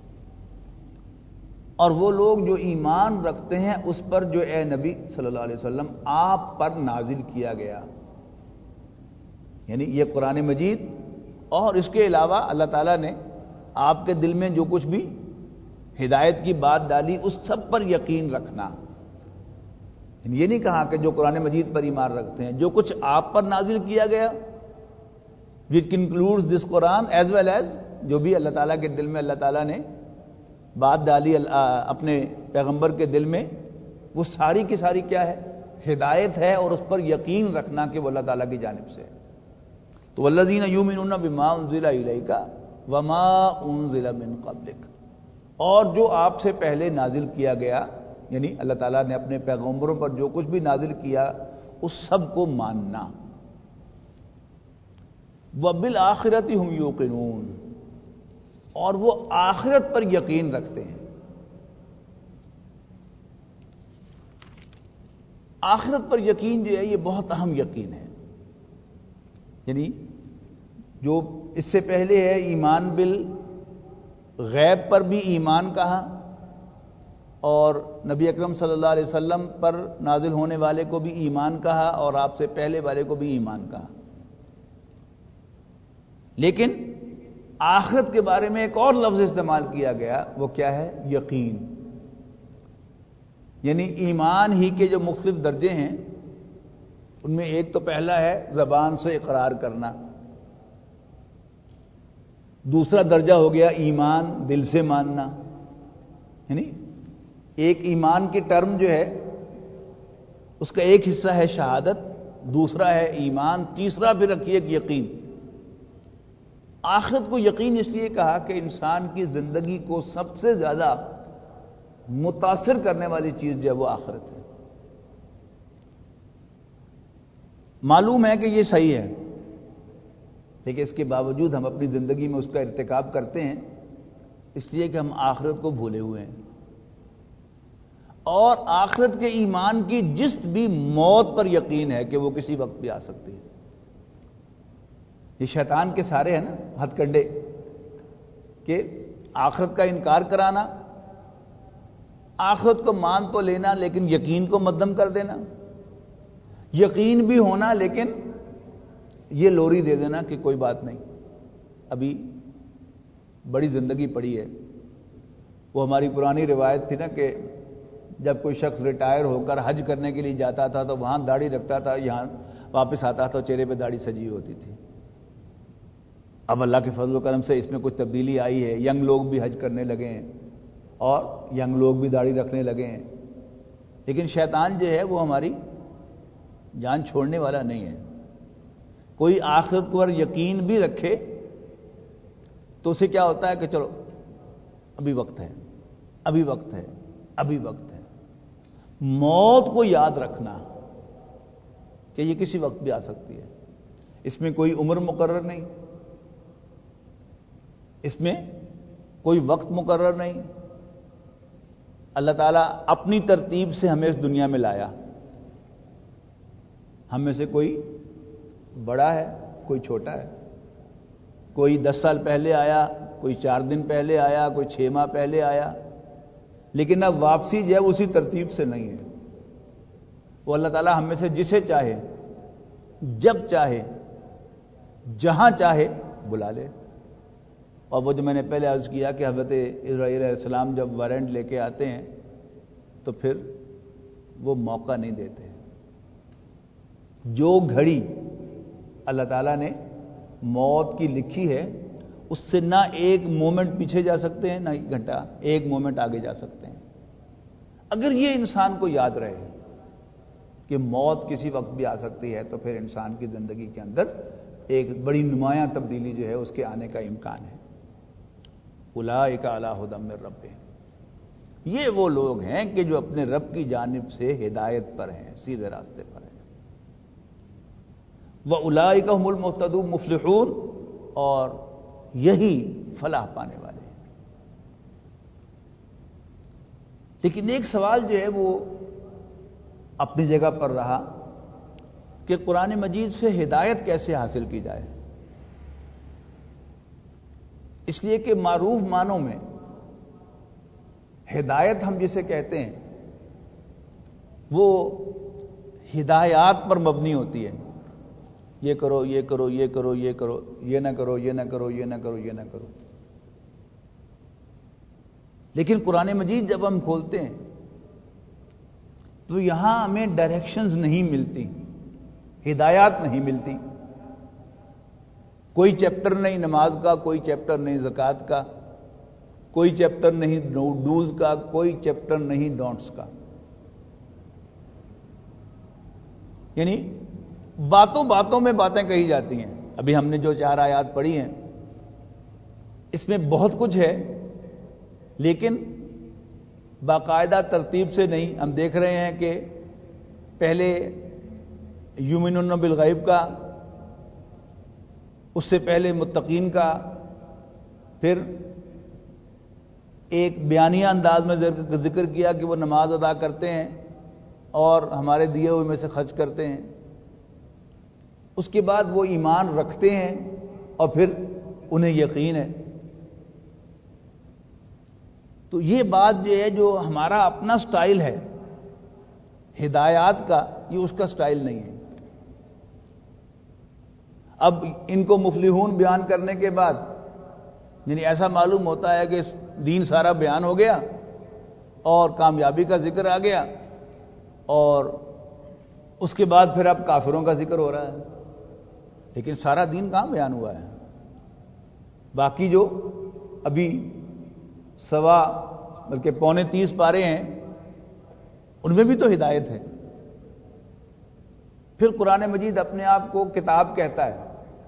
[SPEAKER 1] اور وہ لوگ جو ایمان رکھتے ہیں اس پر جو اے نبی صلی اللہ علیہ وسلم آپ پر نازل کیا گیا، یعنی یہ قرآن مجید، اور اس کے علاوہ اللہ تعالیٰ نے آپ کے دل میں جو کچھ بھی ہدایت کی بات ڈالی اس سب پر یقین رکھنا۔ یہ نہیں کہا کہ جو قرآن مجید پر ایمان رکھتے ہیں، جو کچھ آپ پر نازل کیا گیا، which includes this Quran as well as جو بھی اللہ تعالیٰ کے دل میں اللہ تعالیٰ نے بات ڈالی اپنے پیغمبر کے دل میں، وہ ساری کی ساری کیا ہے؟ ہدایت ہے، اور اس پر یقین رکھنا کہ وہ اللہ تعالیٰ کی جانب سے ہے۔ تو والذین یؤمنون بما انزل الیک وما انزل من قبلک، اور جو آپ سے پہلے نازل کیا گیا، یعنی اللہ تعالیٰ نے اپنے پیغمبروں پر جو کچھ بھی نازل کیا اس سب کو ماننا۔ وبالآخرۃ ھم یوقنون، اور وہ آخرت پر یقین رکھتے ہیں۔ آخرت پر یقین جو ہے یہ بہت اہم یقین ہے، یعنی جو اس سے پہلے ہے ایمان بالغیب پر بھی ایمان کہا، اور نبی اکرم صلی اللہ علیہ وسلم پر نازل ہونے والے کو بھی ایمان کہا، اور آپ سے پہلے والے کو بھی ایمان کہا، لیکن آخرت کے بارے میں ایک اور لفظ استعمال کیا گیا، وہ کیا ہے؟ یقین۔ یعنی ایمان ہی کے جو مختلف درجے ہیں ان میں ایک تو پہلا ہے زبان سے اقرار کرنا، دوسرا درجہ ہو گیا ایمان دل سے ماننا، یعنی ایک ایمان کی ٹرم جو ہے اس کا ایک حصہ ہے شہادت، دوسرا ہے ایمان، تیسرا پھر رکھیے ایک یقین۔ آخرت کو یقین اس لیے کہا کہ انسان کی زندگی کو سب سے زیادہ متاثر کرنے والی چیز جو ہے وہ آخرت ہے۔ معلوم ہے کہ یہ صحیح ہے، لیکن اس کے باوجود ہم اپنی زندگی میں اس کا ارتکاب کرتے ہیں، اس لیے کہ ہم آخرت کو بھولے ہوئے ہیں، اور آخرت کے ایمان کی جس بھی موت پر یقین ہے کہ وہ کسی وقت بھی آ سکتی ہے۔ یہ شیطان کے سارے ہیں نا ہتھ کنڈے، کہ آخرت کا انکار کرانا، آخرت کو مان تو لینا لیکن یقین کو مدھم کر دینا، یقین بھی ہونا لیکن یہ لوری دے دینا کہ کوئی بات نہیں، ابھی بڑی زندگی پڑی ہے۔ وہ ہماری پرانی روایت تھی نا کہ جب کوئی شخص ریٹائر ہو کر حج کرنے کے لیے جاتا تھا تو وہاں داڑھی رکھتا تھا، یہاں واپس آتا تھا چہرے پہ داڑھی سجی ہوتی تھی۔ اب اللہ کے فضل و کرم سے اس میں کچھ تبدیلی آئی ہے، ینگ لوگ بھی حج کرنے لگے ہیں اور ینگ لوگ بھی داڑھی رکھنے لگے ہیں، لیکن شیطان جو ہے وہ ہماری جان چھوڑنے والا نہیں ہے۔ کوئی آخرت پر یقین بھی رکھے تو اسے کیا ہوتا ہے کہ چلو ابھی وقت ہے، ابھی وقت ہے، ابھی وقت ہے۔ موت کو یاد رکھنا کہ یہ کسی وقت بھی آ سکتی ہے، اس میں کوئی عمر مقرر نہیں، اس میں کوئی وقت مقرر نہیں۔ اللہ تعالیٰ اپنی ترتیب سے ہمیں اس دنیا میں لایا، ہم میں سے کوئی بڑا ہے، کوئی چھوٹا ہے، کوئی 10 سال پہلے آیا، کوئی 4 دن پہلے آیا، کوئی 6 ماہ پہلے آیا، لیکن اب واپسی جو ہے اسی ترتیب سے نہیں ہے۔ وہ اللہ تعالیٰ ہم میں سے جسے چاہے، جب چاہے، جہاں چاہے بلا لے۔ اور وہ جو میں نے پہلے عرض کیا کہ حضرت اسرائیل علیہ السلام جب وارنٹ لے کے آتے ہیں تو پھر وہ موقع نہیں دیتے۔ جو گھڑی اللہ تعالیٰ نے موت کی لکھی ہے اس سے نہ ایک مومنٹ پیچھے جا سکتے ہیں، نہ ایک گھنٹہ، ایک مومنٹ آگے جا سکتے ہیں۔ اگر یہ انسان کو یاد رہے کہ موت کسی وقت بھی آ سکتی ہے تو پھر انسان کی زندگی کے اندر ایک بڑی نمایاں تبدیلی جو ہے اس کے آنے کا امکان ہے۔ اولئک علی ھدی من ربہم، یہ وہ لوگ ہیں کہ جو اپنے رب کی جانب سے ہدایت پر ہیں، سیدھے راستے پر ہیں۔ وَأُولَئِکَ هُمُ الْمُهْتَدُونَ مفلحون، اور یہی فلاح پانے والے ہیں۔ لیکن ایک سوال جو ہے وہ اپنی جگہ پر رہا کہ قرآن مجید سے ہدایت کیسے حاصل کی جائے، اس لیے کہ معروف معنوں میں ہدایت ہم جسے کہتے ہیں وہ ہدایات پر مبنی ہوتی ہے، یہ کرو، یہ کرو، یہ کرو، یہ کرو، یہ نہ کرو، یہ نہ کرو، یہ نہ کرو، یہ نہ کرو۔ لیکن قرآن مجید جب ہم کھولتے ہیں تو یہاں ہمیں ڈائریکشنز نہیں ملتی، ہدایات نہیں ملتی۔ کوئی چیپٹر نہیں نماز کا، کوئی چیپٹر نہیں زکوٰۃ کا، کوئی چیپٹر نہیں ڈوز کا، کوئی چیپٹر نہیں ڈونٹس کا۔ یعنی باتوں باتوں میں باتیں کہی جاتی ہیں۔ ابھی ہم نے جو 4 آیات پڑھی ہیں اس میں بہت کچھ ہے، لیکن باقاعدہ ترتیب سے نہیں۔ ہم دیکھ رہے ہیں کہ پہلے یؤمنون بالغیب کا، اس سے پہلے متقین کا، پھر ایک بیانیہ انداز میں ذکر کیا کہ وہ نماز ادا کرتے ہیں اور ہمارے دیے ہوئے میں سے خرچ کرتے ہیں، اس کے بعد وہ ایمان رکھتے ہیں اور پھر انہیں یقین ہے۔ تو یہ بات جو ہے جو ہمارا اپنا سٹائل ہے ہدایات کا، یہ اس کا سٹائل نہیں ہے۔ اب ان کو مفلحون بیان کرنے کے بعد یعنی ایسا معلوم ہوتا ہے کہ دین سارا بیان ہو گیا اور کامیابی کا ذکر آ گیا، اور اس کے بعد پھر اب کافروں کا ذکر ہو رہا ہے، لیکن سارا دین کہاں بیان ہوا ہے؟ باقی جو ابھی بلکہ 29 پارے ہیں ان میں بھی تو ہدایت ہے۔ پھر قرآن مجید اپنے آپ کو کتاب کہتا ہے۔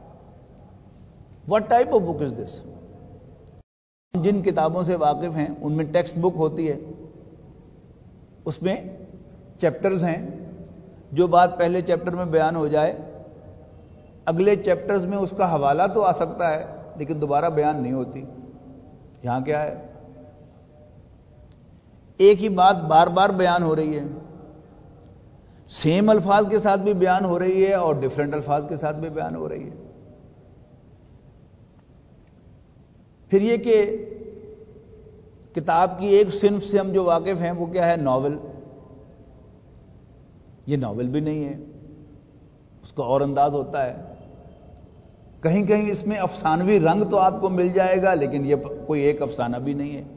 [SPEAKER 1] What type of book is this؟ جن کتابوں سے واقف ہیں ان میں ٹیکسٹ بک ہوتی ہے، اس میں چیپٹرز ہیں، جو بات پہلے چیپٹر میں بیان ہو جائے اگلے چیپٹرز میں اس کا حوالہ تو آ سکتا ہے لیکن دوبارہ بیان نہیں ہوتی۔ یہاں کیا ہے؟ ایک ہی بات بار بار بیان ہو رہی ہے، سیم الفاظ کے ساتھ بھی بیان ہو رہی ہے اور ڈفرینٹ الفاظ کے ساتھ بھی بیان ہو رہی ہے۔ پھر یہ کہ کتاب کی ایک صنف سے ہم جو واقف ہیں وہ کیا ہے؟ ناول. یہ ناول بھی نہیں ہے، اس کا اور انداز ہوتا ہے. کہیں کہیں اس میں افسانوی رنگ تو آپ کو مل جائے گا، لیکن یہ کوئی ایک افسانہ بھی نہیں ہے.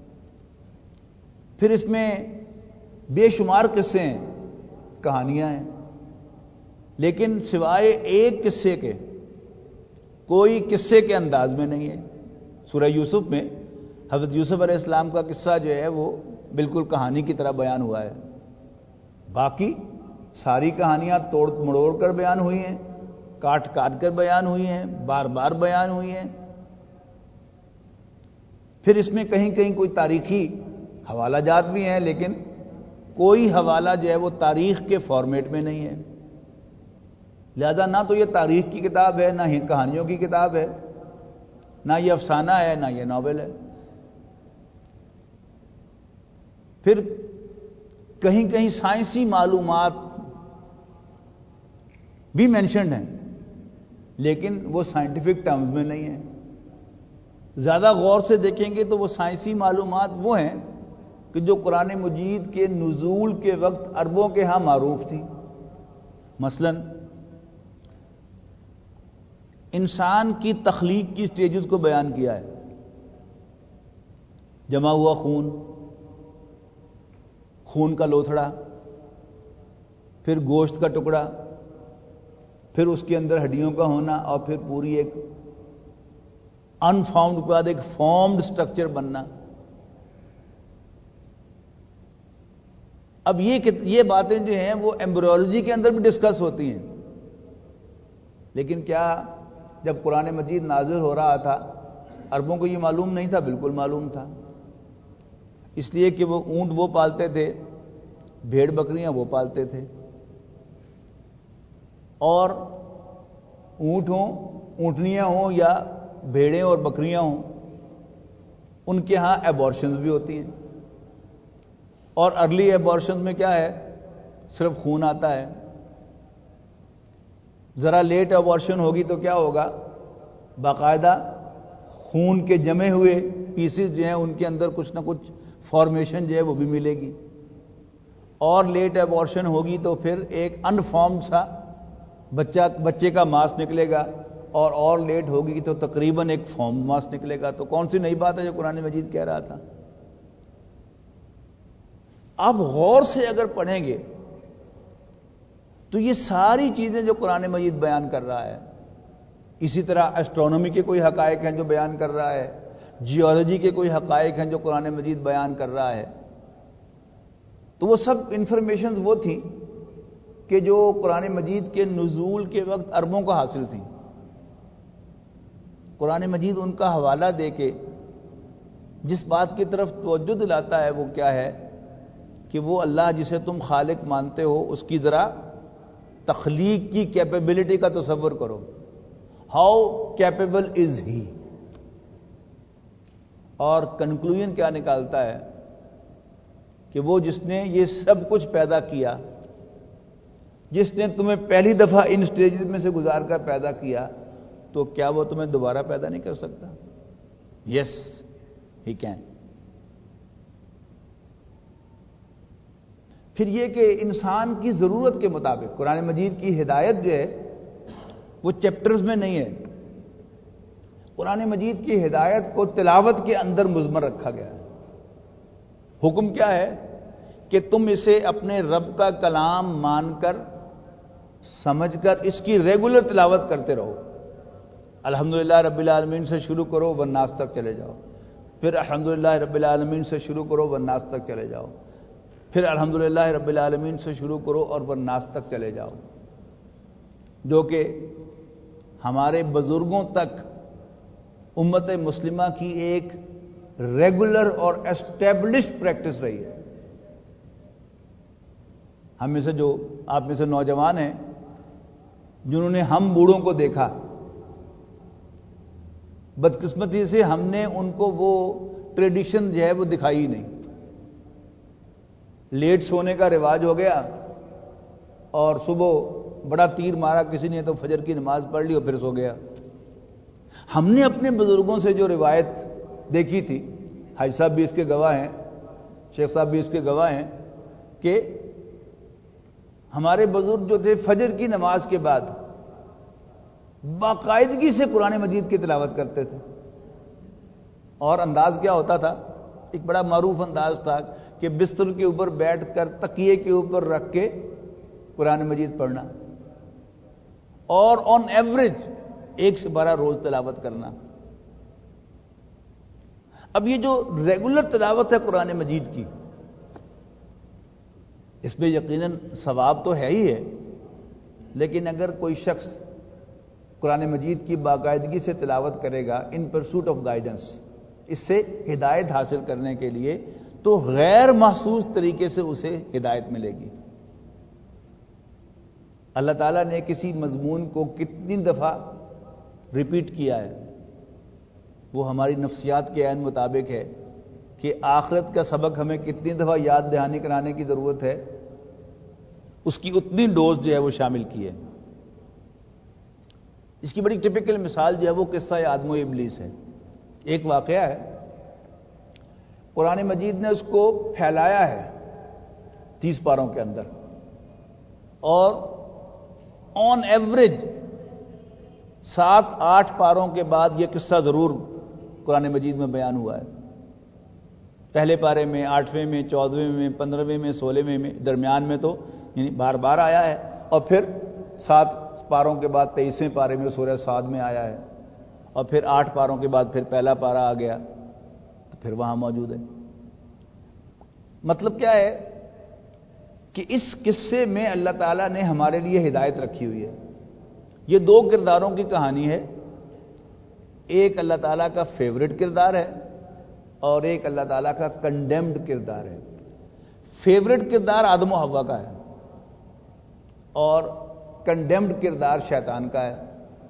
[SPEAKER 1] پھر اس میں بے شمار قصے ہیں، کہانیاں ہیں، لیکن سوائے ایک قصے کے کوئی قصے کے انداز میں نہیں ہے. سورہ یوسف میں حضرت یوسف علیہ السلام کا قصہ جو ہے وہ بالکل کہانی کی طرح بیان ہوا ہے. باقی ساری کہانیاں توڑ مڑوڑ کر بیان ہوئی ہیں، کاٹ کاٹ کر بیان ہوئی ہیں، بار بار بیان ہوئی ہیں. پھر اس میں کہیں کہیں کوئی تاریخی حوالہ جات بھی ہیں، لیکن کوئی حوالہ جو ہے وہ تاریخ کے فارمیٹ میں نہیں ہے. لہذا نہ تو یہ تاریخ کی کتاب ہے، نہ ہی کہانیوں کی کتاب ہے، نہ یہ افسانہ ہے، نہ یہ ناول ہے. پھر کہیں کہیں سائنسی معلومات بھی مینشنڈ ہیں، لیکن وہ سائنٹیفک ٹرمز میں نہیں ہیں. زیادہ غور سے دیکھیں گے تو وہ سائنسی معلومات وہ ہیں کہ جو قرآن مجید کے نزول کے وقت عربوں کے ہاں معروف تھی. مثلا انسان کی تخلیق کی سٹیجز کو بیان کیا ہے. جمع ہوا خون کا لوتھڑا، پھر گوشت کا ٹکڑا، پھر اس کے اندر ہڈیوں کا ہونا، اور پھر پوری ایک انفارمڈ کے بعد ایک فارمڈ سٹرکچر بننا. اب یہ باتیں جو ہیں وہ ایمبریولوجی کے اندر بھی ڈسکس ہوتی ہیں، لیکن کیا جب قرآن مجید نازل ہو رہا تھا عربوں کو یہ معلوم نہیں تھا؟ بالکل معلوم تھا. اس لیے کہ وہ اونٹ وہ پالتے تھے، بھیڑ بکریاں وہ پالتے تھے، اور اونٹ ہوں، اونٹنیاں ہوں، یا بھیڑیں اور بکریاں ہوں، ان کے ہاں ایبورشنز بھی ہوتی ہیں. اور ارلی ایبورشنز میں کیا ہے؟ صرف خون آتا ہے. ذرا لیٹ ایبورشن ہوگی تو کیا ہوگا؟ باقاعدہ خون کے جمے ہوئے پیسز جو ہیں ان کے اندر کچھ نہ کچھ فارمیشن جو ہے وہ بھی ملے گی. اور لیٹ ایبورشن ہوگی تو پھر ایک انفارمڈ سا بچے کا ماس نکلے گا، اور لیٹ ہوگی تو تقریباً ایک فارم ماس نکلے گا. تو کون سی نئی بات ہے جو قرآن مجید کہہ رہا تھا؟ آپ غور سے اگر پڑھیں گے تو یہ ساری چیزیں جو قرآن مجید بیان کر رہا ہے، اسی طرح ایسٹرونومی کے کوئی حقائق ہیں جو بیان کر رہا ہے، جیولوجی کے کوئی حقائق ہیں جو قرآن مجید بیان کر رہا ہے، تو وہ سب انفارمیشنز وہ تھیں کہ جو قرآن مجید کے نزول کے وقت عربوں کو حاصل تھیں. قرآن مجید ان کا حوالہ دے کے جس بات کی طرف توجہ دلاتا ہے وہ کیا ہے کہ وہ اللہ جسے تم خالق مانتے ہو اس کی ذرا تخلیق کی کیپیبلٹی کا تصور کرو. How capable is he. اور کنکلوژن کیا نکالتا ہے کہ وہ جس نے یہ سب کچھ پیدا کیا، جس نے تمہیں پہلی دفعہ ان سٹیجز میں سے گزار کر پیدا کیا، تو کیا وہ تمہیں دوبارہ پیدا نہیں کر سکتا؟ Yes he can. پھر یہ کہ انسان کی ضرورت کے مطابق قرآن مجید کی ہدایت جو ہے وہ چیپٹرز میں نہیں ہے. قرآن مجید کی ہدایت کو تلاوت کے اندر مضمر رکھا گیا ہے. حکم کیا ہے کہ تم اسے اپنے رب کا کلام مان کر، سمجھ کر اس کی ریگولر تلاوت کرتے رہو. الحمدللہ رب العالمین سے شروع کرو والناس تک چلے جاؤ، پھر الحمدللہ رب العالمین سے شروع کرو والناس تک چلے جاؤ، پھر الحمدللہ رب العالمین سے شروع کرو اور والناس تک چلے جاؤ، جو کہ ہمارے بزرگوں تک امت مسلمہ کی ایک ریگولر اور اسٹیبلشڈ پریکٹس رہی ہے. ہم میں سے جو آپ میں سے نوجوان ہیں جنہوں نے ہم بوڑھوں کو دیکھا، بدقسمتی سے ہم نے ان کو وہ ٹریڈیشن جو ہے وہ دکھائی نہیں. لیٹ سونے کا رواج ہو گیا اور صبح بڑا تیر مارا کسی نے تو فجر کی نماز پڑھ لی اور پھر سو گیا. ہم نے اپنے بزرگوں سے جو روایت دیکھی تھی، حاجی صاحب بھی اس کے گواہ ہیں، شیخ صاحب بھی اس کے گواہ ہیں، کہ ہمارے بزرگ جو تھے فجر کی نماز کے بعد باقاعدگی سے قرآن مجید کی تلاوت کرتے تھے. اور انداز کیا ہوتا تھا؟ ایک بڑا معروف انداز تھا کہ بستر کے اوپر بیٹھ کر تکیے کے اوپر رکھ کے قرآن مجید پڑھنا، اور آن ایوریج 1 سے 12 روز تلاوت کرنا. اب یہ جو ریگولر تلاوت ہے قرآن مجید کی، اس میں یقیناً ثواب تو ہے ہی ہے، لیکن اگر کوئی شخص قرآن مجید کی باقاعدگی سے تلاوت کرے گا ان پرسوٹ آف گائیڈنس، اس سے ہدایت حاصل کرنے کے لیے، تو غیر محسوس طریقے سے اسے ہدایت ملے گی. اللہ تعالیٰ نے کسی مضمون کو کتنی دفعہ ریپیٹ کیا ہے، وہ ہماری نفسیات کے عین مطابق ہے کہ آخرت کا سبق ہمیں کتنی دفعہ یاد دہانی کرانے کی ضرورت ہے، اس کی اتنی ڈوز جو ہے وہ شامل کی ہے. اس کی بڑی ٹپیکل مثال جو ہے وہ قصہ آدم و ابلیس ہے. ایک واقعہ ہے، قرآن مجید نے اس کو پھیلایا ہے 30 پاروں کے اندر، اور آن ایوریج 7-8 پاروں کے بعد یہ قصہ ضرور قرآن مجید میں بیان ہوا ہے. پہلے پارے میں، 8ویں میں، 14ویں میں، 15ویں میں، 16ویں میں، درمیان میں تو یعنی بار بار آیا ہے، اور پھر 7 پاروں کے بعد 23ویں پارے میں سورہ صاد میں آیا ہے، اور پھر 8 پاروں کے بعد پھر پہلا پارا آ گیا تو پھر وہاں موجود ہے. مطلب کیا ہے کہ اس قصے میں اللہ تعالیٰ نے ہمارے لیے ہدایت رکھی ہوئی ہے. یہ 2 کرداروں کی کہانی ہے، ایک اللہ تعالیٰ کا فیوریٹ کردار ہے اور ایک اللہ تعالیٰ کا کنڈیمڈ کردار ہے. فیوریٹ کردار آدم و حوا کا ہے اور کنڈیمڈ کردار شیطان کا ہے.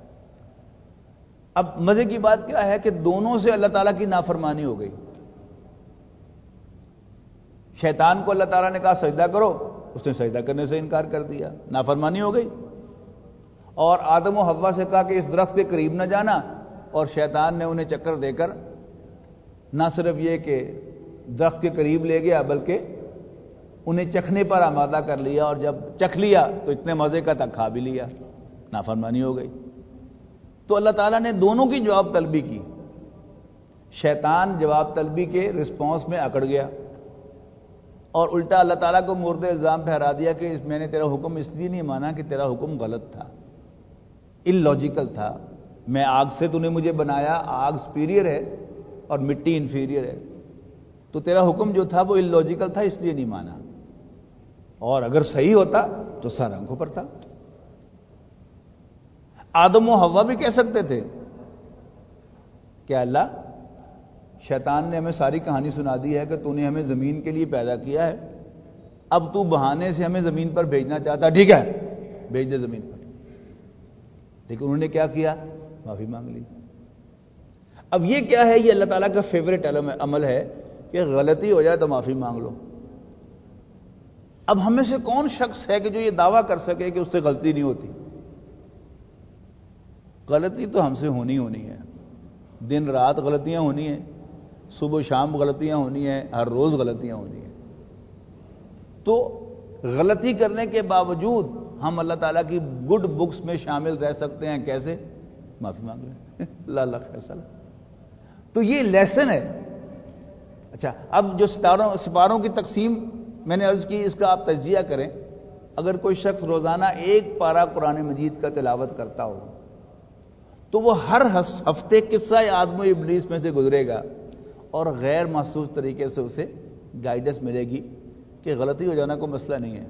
[SPEAKER 1] اب مزے کی بات کیا ہے کہ دونوں سے اللہ تعالیٰ کی نافرمانی ہو گئی. شیطان کو اللہ تعالیٰ نے کہا سجدہ کرو، اس نے سجدہ کرنے سے انکار کر دیا، نافرمانی ہو گئی. اور آدم و حوا سے کہا کہ اس درخت کے قریب نہ جانا، اور شیطان نے انہیں چکر دے کر نہ صرف یہ کہ درخت کے قریب لے گیا بلکہ انہیں چکھنے پر آمادہ کر لیا، اور جب چکھ لیا تو اتنے مزے کا تھا کھا بھی لیا، نافرمانی ہو گئی. تو اللہ تعالیٰ نے دونوں کی جواب طلبی کی. شیطان جواب طلبی کے رسپانس میں اکڑ گیا اور الٹا اللہ تعالیٰ کو مورد الزام ٹھہرا دیا کہ میں نے تیرا حکم اس لیے نہیں مانا کہ تیرا حکم غلط تھا، اللاجیکل تھا. میں آگ سے تو نے مجھے بنایا، آگ سپیریئر ہے اور مٹی انفیریئر ہے، تو تیرا حکم جو تھا وہ اللاجیکل تھا، اس لیے نہیں مانا، اور اگر صحیح ہوتا تو سر آنکھوں پر تھا. آدم و حوا بھی کہہ سکتے تھے کہ اللہ، شیطان نے ہمیں ساری کہانی سنا دی ہے کہ تو نے ہمیں زمین کے لیے پیدا کیا ہے، اب تو بہانے سے ہمیں زمین پر بھیجنا چاہتا، ٹھیک ہے بھیج دے زمین پر. لیکن انہوں نے کیا کیا؟ معافی مانگ لی. اب یہ کیا ہے؟ یہ اللہ تعالیٰ کا فیوریٹ عمل ہے کہ غلطی ہو جائے تو معافی مانگ لو. اب ہم میں سے کون شخص ہے کہ جو یہ دعویٰ کر سکے کہ اس سے غلطی نہیں ہوتی؟ غلطی تو ہم سے ہونی ہے، دن رات غلطیاں ہونی ہیں، صبح و شام غلطیاں ہونی ہیں، ہر روز غلطیاں ہونی ہیں. تو غلطی کرنے کے باوجود ہم اللہ تعالیٰ کی گڈ بکس میں شامل رہ سکتے ہیں. کیسے؟ معافی مانگ لیں. اللہ خیر. تو یہ لیسن ہے. اچھا، اب جو سپاروں کی تقسیم میں نے عرض کی، اس کا آپ تجزیہ کریں. اگر کوئی شخص روزانہ 1 پارہ قرآن مجید کا تلاوت کرتا ہو تو وہ ہر ہفتے قصہ آدم و ابلیس میں سے گزرے گا اور غیر محسوس طریقے سے اسے گائیڈنس ملے گی کہ غلطی ہو جانا کوئی مسئلہ نہیں ہے.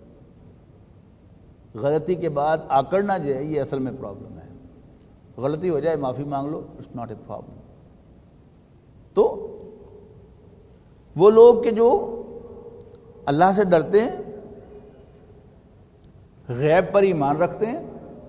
[SPEAKER 1] غلطی کے بعد آکڑنا جو ہے یہ اصل میں پرابلم ہے. غلطی ہو جائے معافی مانگ لو، اٹس ناٹ اے پرابلم. تو وہ لوگ کہ جو اللہ سے ڈرتے ہیں، غیب پر ایمان رکھتے ہیں،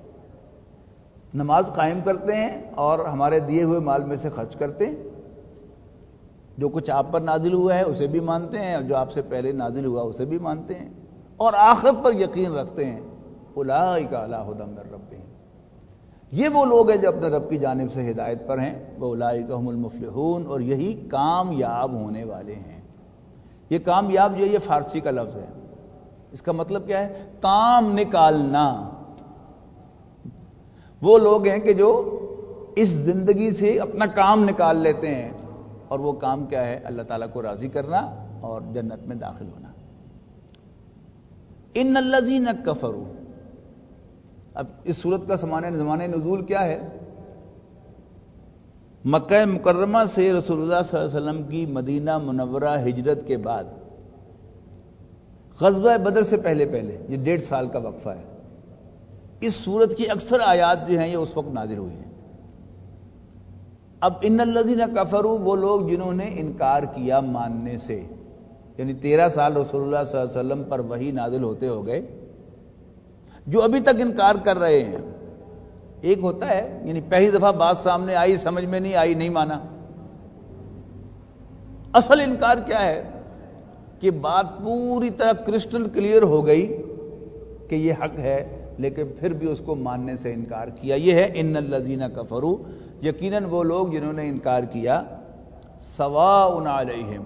[SPEAKER 1] نماز قائم کرتے ہیں اور ہمارے دیے ہوئے مال میں سے خرچ کرتے ہیں، جو کچھ آپ پر نازل ہوا ہے اسے بھی مانتے ہیں اور جو آپ سے پہلے نازل ہوا اسے بھی مانتے ہیں، اور آخرت پر یقین رکھتے ہیں، اولئک علی ھدی من ربہم، یہ وہ لوگ ہیں جو اپنے رب کی جانب سے ہدایت پر ہیں، وَأُولَٰئِکَ هُمُ الْمُفْلِحُونَ، اور یہی کامیاب ہونے والے ہیں۔ یہ کامیاب جو ہے یہ فارسی کا لفظ ہے، اس کا مطلب کیا ہے؟ کام نکالنا۔ وہ لوگ ہیں کہ جو اس زندگی سے اپنا کام نکال لیتے ہیں، اور وہ کام کیا ہے؟ اللہ تعالیٰ کو راضی کرنا اور جنت میں داخل ہونا۔ ان الذین کفروا، اب اس صورت کا زمانہ نزول کیا ہے؟ مکہ مکرمہ سے رسول اللہ صلی اللہ علیہ وسلم کی مدینہ منورہ ہجرت کے بعد غزوہ بدر سے پہلے یہ 1.5 سال کا وقفہ ہے۔ اس سورت کی اکثر آیات جو ہیں یہ اس وقت نازل ہوئی ہیں۔ اب ان الذین کفروا، وہ لوگ جنہوں نے انکار کیا ماننے سے، یعنی 13 سال رسول اللہ صلی اللہ علیہ وسلم پر وحی نازل ہوتے ہو گئے، جو ابھی تک انکار کر رہے ہیں۔ ایک ہوتا ہے یعنی پہلی دفعہ بات سامنے آئی، سمجھ میں نہیں آئی، نہیں مانا۔ اصل انکار کیا ہے کہ بات پوری طرح کرسٹل کلیئر ہو گئی کہ یہ حق ہے، لیکن پھر بھی اس کو ماننے سے انکار کیا۔ یہ ہے ان الذین کفروا، یقیناً وہ لوگ جنہوں نے انکار کیا، سواء علیہم،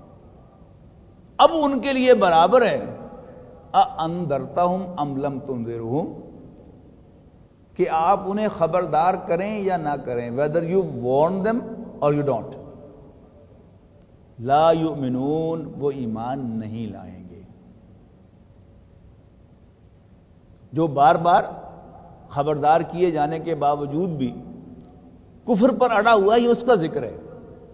[SPEAKER 1] اب ان کے لیے برابر ہے، اانذرتہم ام لم تنذرہم، کہ آپ انہیں خبردار کریں یا نہ کریں، whether you warn them or you don't، لا یؤمنون، وہ ایمان نہیں لائیں گے۔ جو بار بار خبردار کیے جانے کے باوجود بھی کفر پر اڑا ہوا، یہ اس کا ذکر ہے۔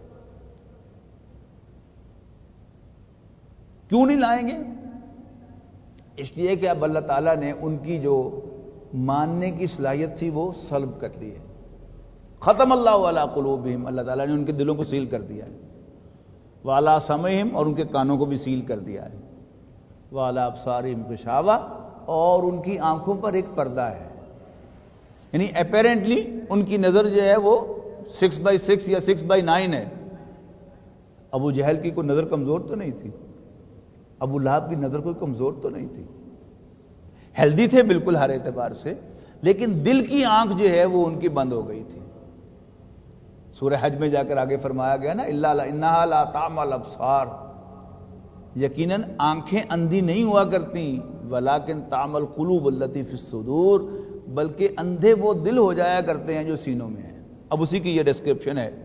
[SPEAKER 1] کیوں نہیں لائیں گے؟ اس لیے کہ اب اللہ تعالیٰ نے ان کی جو ماننے کی صلاحیت تھی وہ سلب کر لی ہے۔ ختم اللہ علی قلوبہم، اللہ تعالیٰ نے ان کے دلوں کو سیل کر دیا ہے، وعلی سمعہم، اور ان کے کانوں کو بھی سیل کر دیا ہے، وعلی ابصارہم غشاوہ، اور ان کی آنکھوں پر ایک پردہ ہے، یعنی اپیرنٹلی ان کی نظر جو ہے وہ 6/6 یا 6/9 ہے۔ ابو جہل کی کوئی نظر کمزور تو نہیں تھی، ابو لہب کی نظر کوئی کمزور تو نہیں تھی، ہیلدی تھے بالکل ہر اعتبار سے، لیکن دل کی آنکھ جو ہے وہ ان کی بند ہو گئی تھی۔ سورہ حج میں جا کر آگے فرمایا گیا نا، انہا لا تعمی الابصار، یقیناً آنکھیں اندھی نہیں ہوا کرتی، ولیکن تعمی القلوب التی فی الصدور، بلکہ اندھے وہ دل ہو جایا کرتے ہیں جو سینوں میں ہیں۔ اب اسی کی یہ ڈسکرپشن ہے،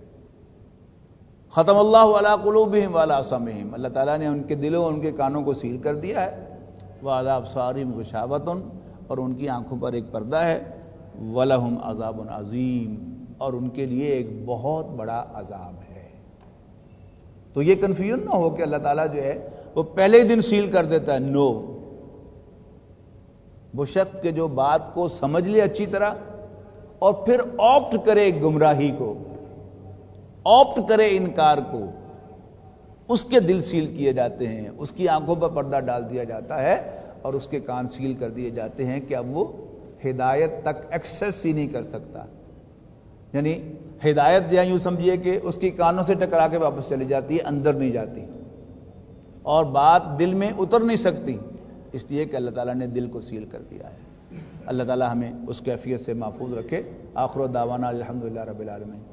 [SPEAKER 1] ختم اللہ علی قلوبہم وعلی سمعہم، اللہ تعالیٰ نے ان کے دلوں اور ان کے کانوں کو سیل کر دیا ہے، وعلی ابصارہم غشاوۃ، اور ان کی آنکھوں پر ایک پردہ ہے، ولہم عذاب عظیم، اور ان کے لیے ایک بہت بڑا عذاب ہے۔ تو یہ کنفیوژن نہ ہو کہ اللہ تعالیٰ جو ہے وہ پہلے ہی دن سیل کر دیتا ہے، نو، وہ شخص کے جو بات کو سمجھ لے اچھی طرح اور پھر آپٹ کرے گمراہی کو، آپٹ کرے انکار کو، اس کے دل سیل کیے جاتے ہیں، اس کی آنکھوں پر پردہ ڈال دیا جاتا ہے، اور اس کے کان سیل کر دیے جاتے ہیں کہ اب وہ ہدایت تک ایکسیس ہی نہیں کر سکتا۔ یعنی ہدایت یا یوں سمجھیے کہ اس کی کانوں سے ٹکرا کے واپس چلی جاتی ہے، اندر نہیں جاتی، اور بات دل میں اتر نہیں سکتی، اس لیے کہ اللہ تعالیٰ نے دل کو سیل کر دیا ہے۔ اللہ تعالیٰ ہمیں اس کیفیت سے محفوظ رکھے۔ آخر دعوانا الحمدللہ رب العالمین۔